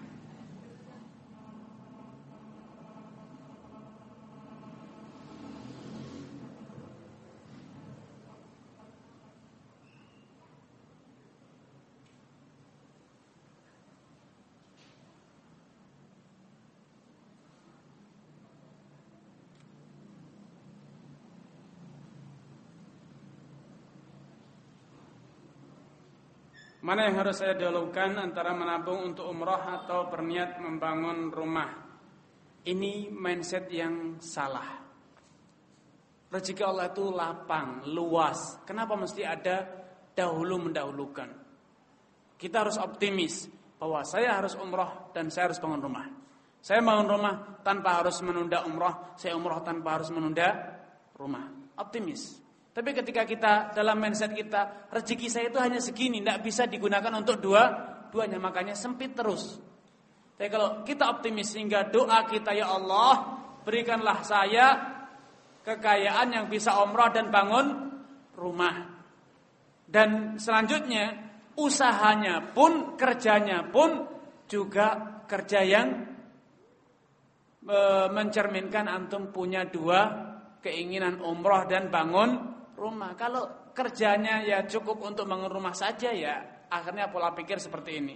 Speaker 1: Mana yang harus saya dahulukan antara menabung untuk umrah atau berniat membangun rumah? Ini mindset yang salah. Rezeki Allah itu lapang, luas. Kenapa mesti ada dahulu mendahulukan? Kita harus optimis bahwa saya harus umrah dan saya harus bangun rumah. Saya bangun rumah tanpa harus menunda umrah, saya umrah tanpa harus menunda rumah. Optimis. Tapi ketika kita dalam mindset kita, rezeki saya itu hanya segini, tidak bisa digunakan untuk dua, duanya, makanya sempit terus. Tapi kalau kita optimis sehingga doa kita, ya Allah, berikanlah saya kekayaan yang bisa umrah dan bangun rumah. Dan selanjutnya usahanya pun, kerjanya pun juga kerja yang e, mencerminkan antum punya dua keinginan, umrah dan bangun rumah. Kalau kerjanya ya cukup untuk bangun rumah saja, ya akhirnya pola pikir seperti ini.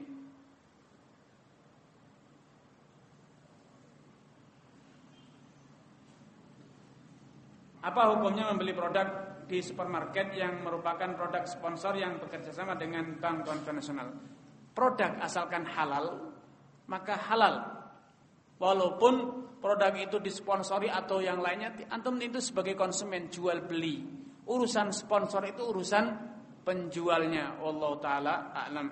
Speaker 1: Apa hukumnya membeli produk di supermarket yang merupakan produk sponsor yang bekerja sama dengan bank konvensional? Produk asalkan halal, maka halal. Walaupun produk itu disponsori atau yang lainnya, antum itu sebagai konsumen jual beli. Urusan sponsor itu urusan penjualnya. Wallahu taala a'lam.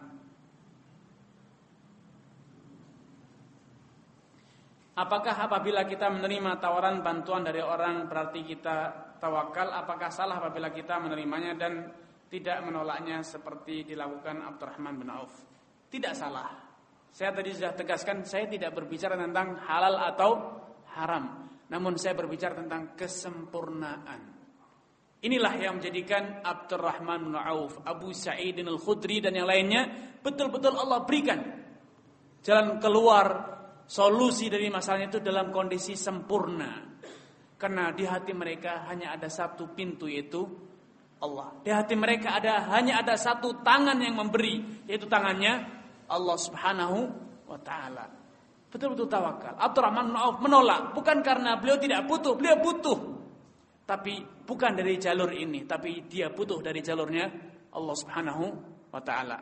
Speaker 1: Apakah apabila kita menerima tawaran bantuan dari orang berarti kita tawakal? Apakah salah apabila kita menerimanya dan tidak menolaknya seperti dilakukan Abdurrahman bin Auf? Tidak salah. Saya tadi sudah tegaskan, saya tidak berbicara tentang halal atau haram, namun saya berbicara tentang kesempurnaan. Inilah yang menjadikan Abdurrahman bin Auf, Abu Sa'id al-Khudri dan yang lainnya betul-betul Allah berikan jalan keluar, solusi dari masalahnya itu dalam kondisi sempurna. Karena di hati mereka hanya ada satu pintu, yaitu Allah. Di hati mereka ada hanya ada satu tangan yang memberi, yaitu tangannya Allah Subhanahu wa taala. Betul-betul tawakal. Abdurrahman bin Auf menolak bukan karena beliau tidak butuh, beliau butuh. Tapi bukan dari jalur ini, tapi dia butuh dari jalurnya Allah Subhanahu wa taala.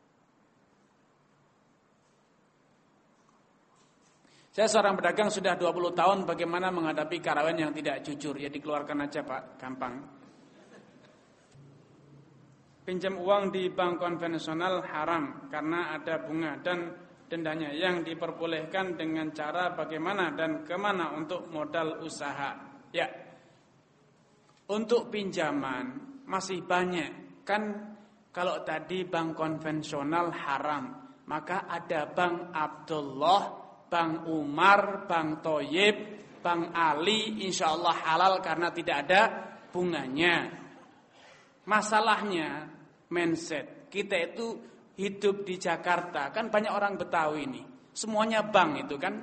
Speaker 1: Saya seorang pedagang sudah dua puluh tahun, bagaimana menghadapi karyawan yang tidak jujur? Ya dikeluarkan aja Pak, gampang. Pinjam uang di bank konvensional haram karena ada bunga dan dendanya. Yang diperbolehkan dengan cara bagaimana dan kemana untuk modal usaha? Ya, untuk pinjaman masih banyak. Kan kalau tadi bank konvensional haram, maka ada Bank Abdullah, Bang Umar, Bang Toyib, Bang Ali, insya Allah halal karena tidak ada bunganya. Masalahnya mindset. Kita itu hidup di Jakarta, kan banyak orang Betawi ini. Semuanya bank itu kan.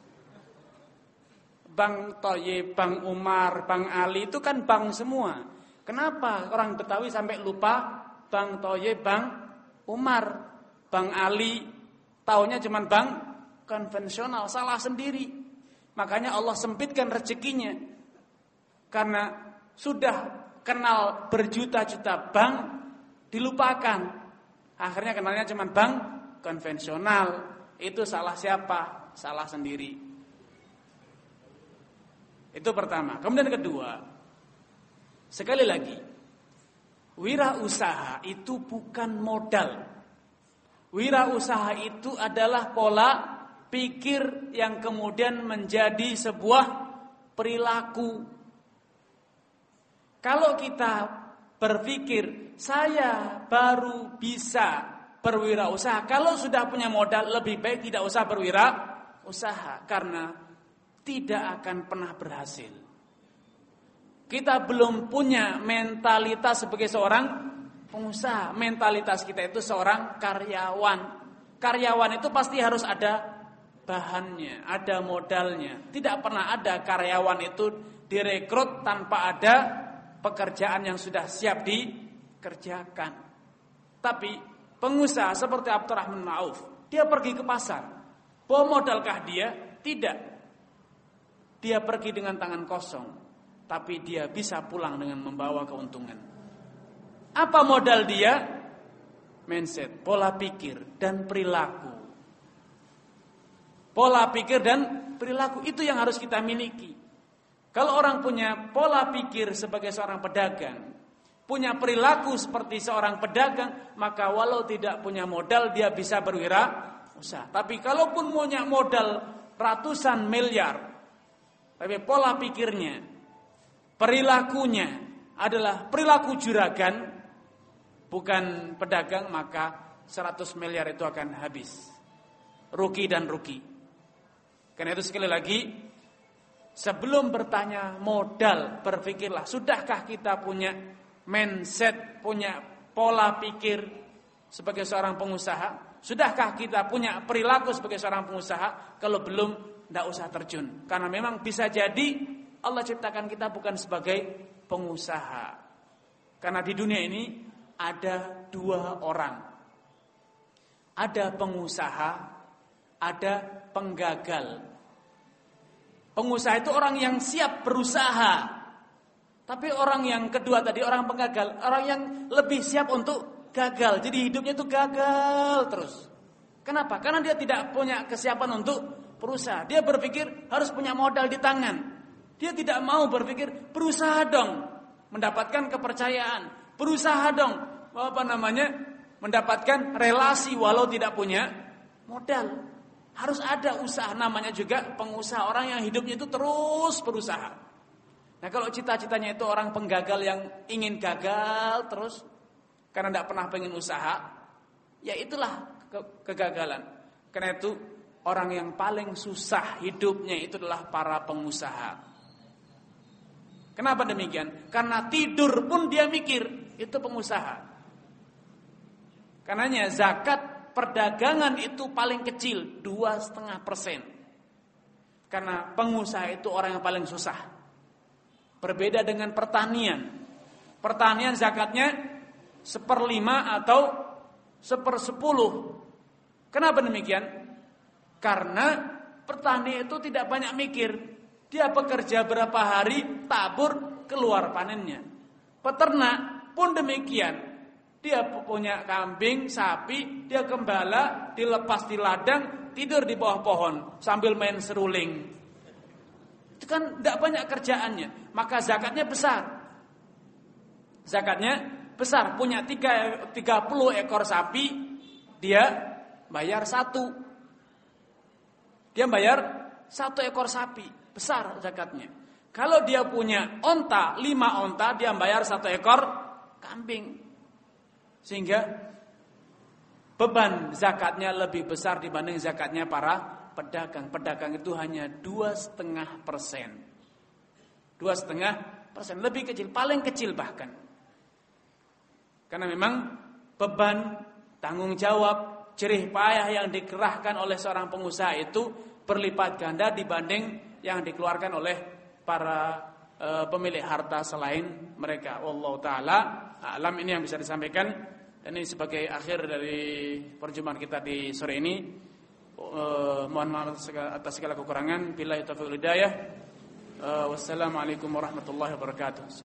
Speaker 1: Bang Toyib, Bang Umar, Bang Ali itu kan bank semua. Kenapa orang Betawi sampai lupa Bang Toyib, Bang Umar, Bang Ali, taunya cuma bank konvensional? Salah sendiri. Makanya Allah sempitkan rezekinya. Karena sudah kenal berjuta-juta bank, dilupakan. Akhirnya kenalnya cuma bank konvensional. Itu salah siapa? Salah sendiri. Itu pertama. Kemudian kedua, sekali lagi, wirausaha itu bukan modal. Wirausaha itu adalah pola pikir yang kemudian menjadi sebuah perilaku. Kalau kita berpikir saya baru bisa berwirausaha, kalau sudah punya modal lebih baik tidak usah berwirausaha karena tidak akan pernah berhasil. Kita belum punya mentalitas sebagai seorang pengusaha. Mentalitas kita itu seorang karyawan. Karyawan itu pasti harus ada bahannya, ada modalnya. Tidak pernah ada karyawan itu direkrut tanpa ada pekerjaan yang sudah siap dikerjakan. Tapi pengusaha seperti Abdurrahman bin Auf, dia pergi ke pasar. Bawa modalkah dia? Tidak. Dia pergi dengan tangan kosong, tapi dia bisa pulang dengan membawa keuntungan. Apa modal dia? Mindset, pola pikir dan perilaku. Pola pikir dan perilaku itu yang harus kita miliki. Kalau orang punya pola pikir sebagai seorang pedagang, punya perilaku seperti seorang pedagang, maka walau tidak punya modal dia bisa berwirausaha. Tapi kalaupun punya modal ratusan miliar, tapi pola pikirnya, perilakunya adalah perilaku juragan, bukan pedagang, maka seratus miliar itu akan habis. Rugi dan rugi. Karena itu sekali lagi, sebelum bertanya modal, berpikirlah, sudahkah kita punya mindset, punya pola pikir sebagai seorang pengusaha? Sudahkah kita punya perilaku sebagai seorang pengusaha? Kalau belum, tidak usah terjun. Karena memang bisa jadi Allah ciptakan kita bukan sebagai pengusaha. Karena di dunia ini ada dua orang. Ada pengusaha, ada penggagal. Pengusaha itu orang yang siap berusaha. Tapi orang yang kedua tadi, orang penggagal, orang yang lebih siap untuk gagal. Jadi hidupnya itu gagal terus. Kenapa? Karena dia tidak punya kesiapan untuk berusaha. Dia berpikir harus punya modal di tangan. Dia tidak mau berpikir berusaha dong mendapatkan kepercayaan, berusaha dong apa namanya mendapatkan relasi walau tidak punya modal. Harus ada usaha, namanya juga pengusaha, orang yang hidupnya itu terus berusaha. Nah kalau cita-citanya itu orang penggagal yang ingin gagal terus karena tidak pernah pengen usaha, ya itulah ke- kegagalan. Karena itu orang yang paling susah hidupnya itu adalah para pengusaha. Kenapa demikian? Karena tidur pun dia mikir, itu pengusaha. Karenanya zakat perdagangan itu paling kecil dua setengah persen. Karena pengusaha itu orang yang paling susah. Berbeda dengan pertanian. Pertanian zakatnya seperlima atau sepersepuluh. Kenapa demikian? Karena petani itu tidak banyak mikir. Dia bekerja berapa hari, tabur, keluar panennya. Peternak pun demikian. Dia punya kambing, sapi, dia gembala, dilepas di ladang, tidur di bawah pohon sambil main seruling. Itu kan tidak banyak kerjaannya, maka zakatnya besar. Zakatnya besar, punya tiga puluh ekor sapi, dia bayar satu. Dia bayar satu ekor sapi, besar zakatnya. Kalau dia punya onta, lima onta, dia bayar satu ekor kambing. Sehingga beban zakatnya lebih besar dibanding zakatnya para pedagang. Pedagang itu hanya dua setengah persen, dua setengah persen, lebih kecil, paling kecil bahkan. Karena memang beban, tanggung jawab, jerih payah yang dikerahkan oleh seorang pengusaha itu berlipat ganda dibanding yang dikeluarkan oleh para e, pemilik harta selain mereka. Wallahu taala alam. Ini yang bisa disampaikan. Dan ini sebagai akhir dari perjumpaan kita di sore ini. Uh, mohon maaf atas segala kekurangan. Billahi taufiq wal hidayah. Uh, wassalamualaikum warahmatullahi wabarakatuh.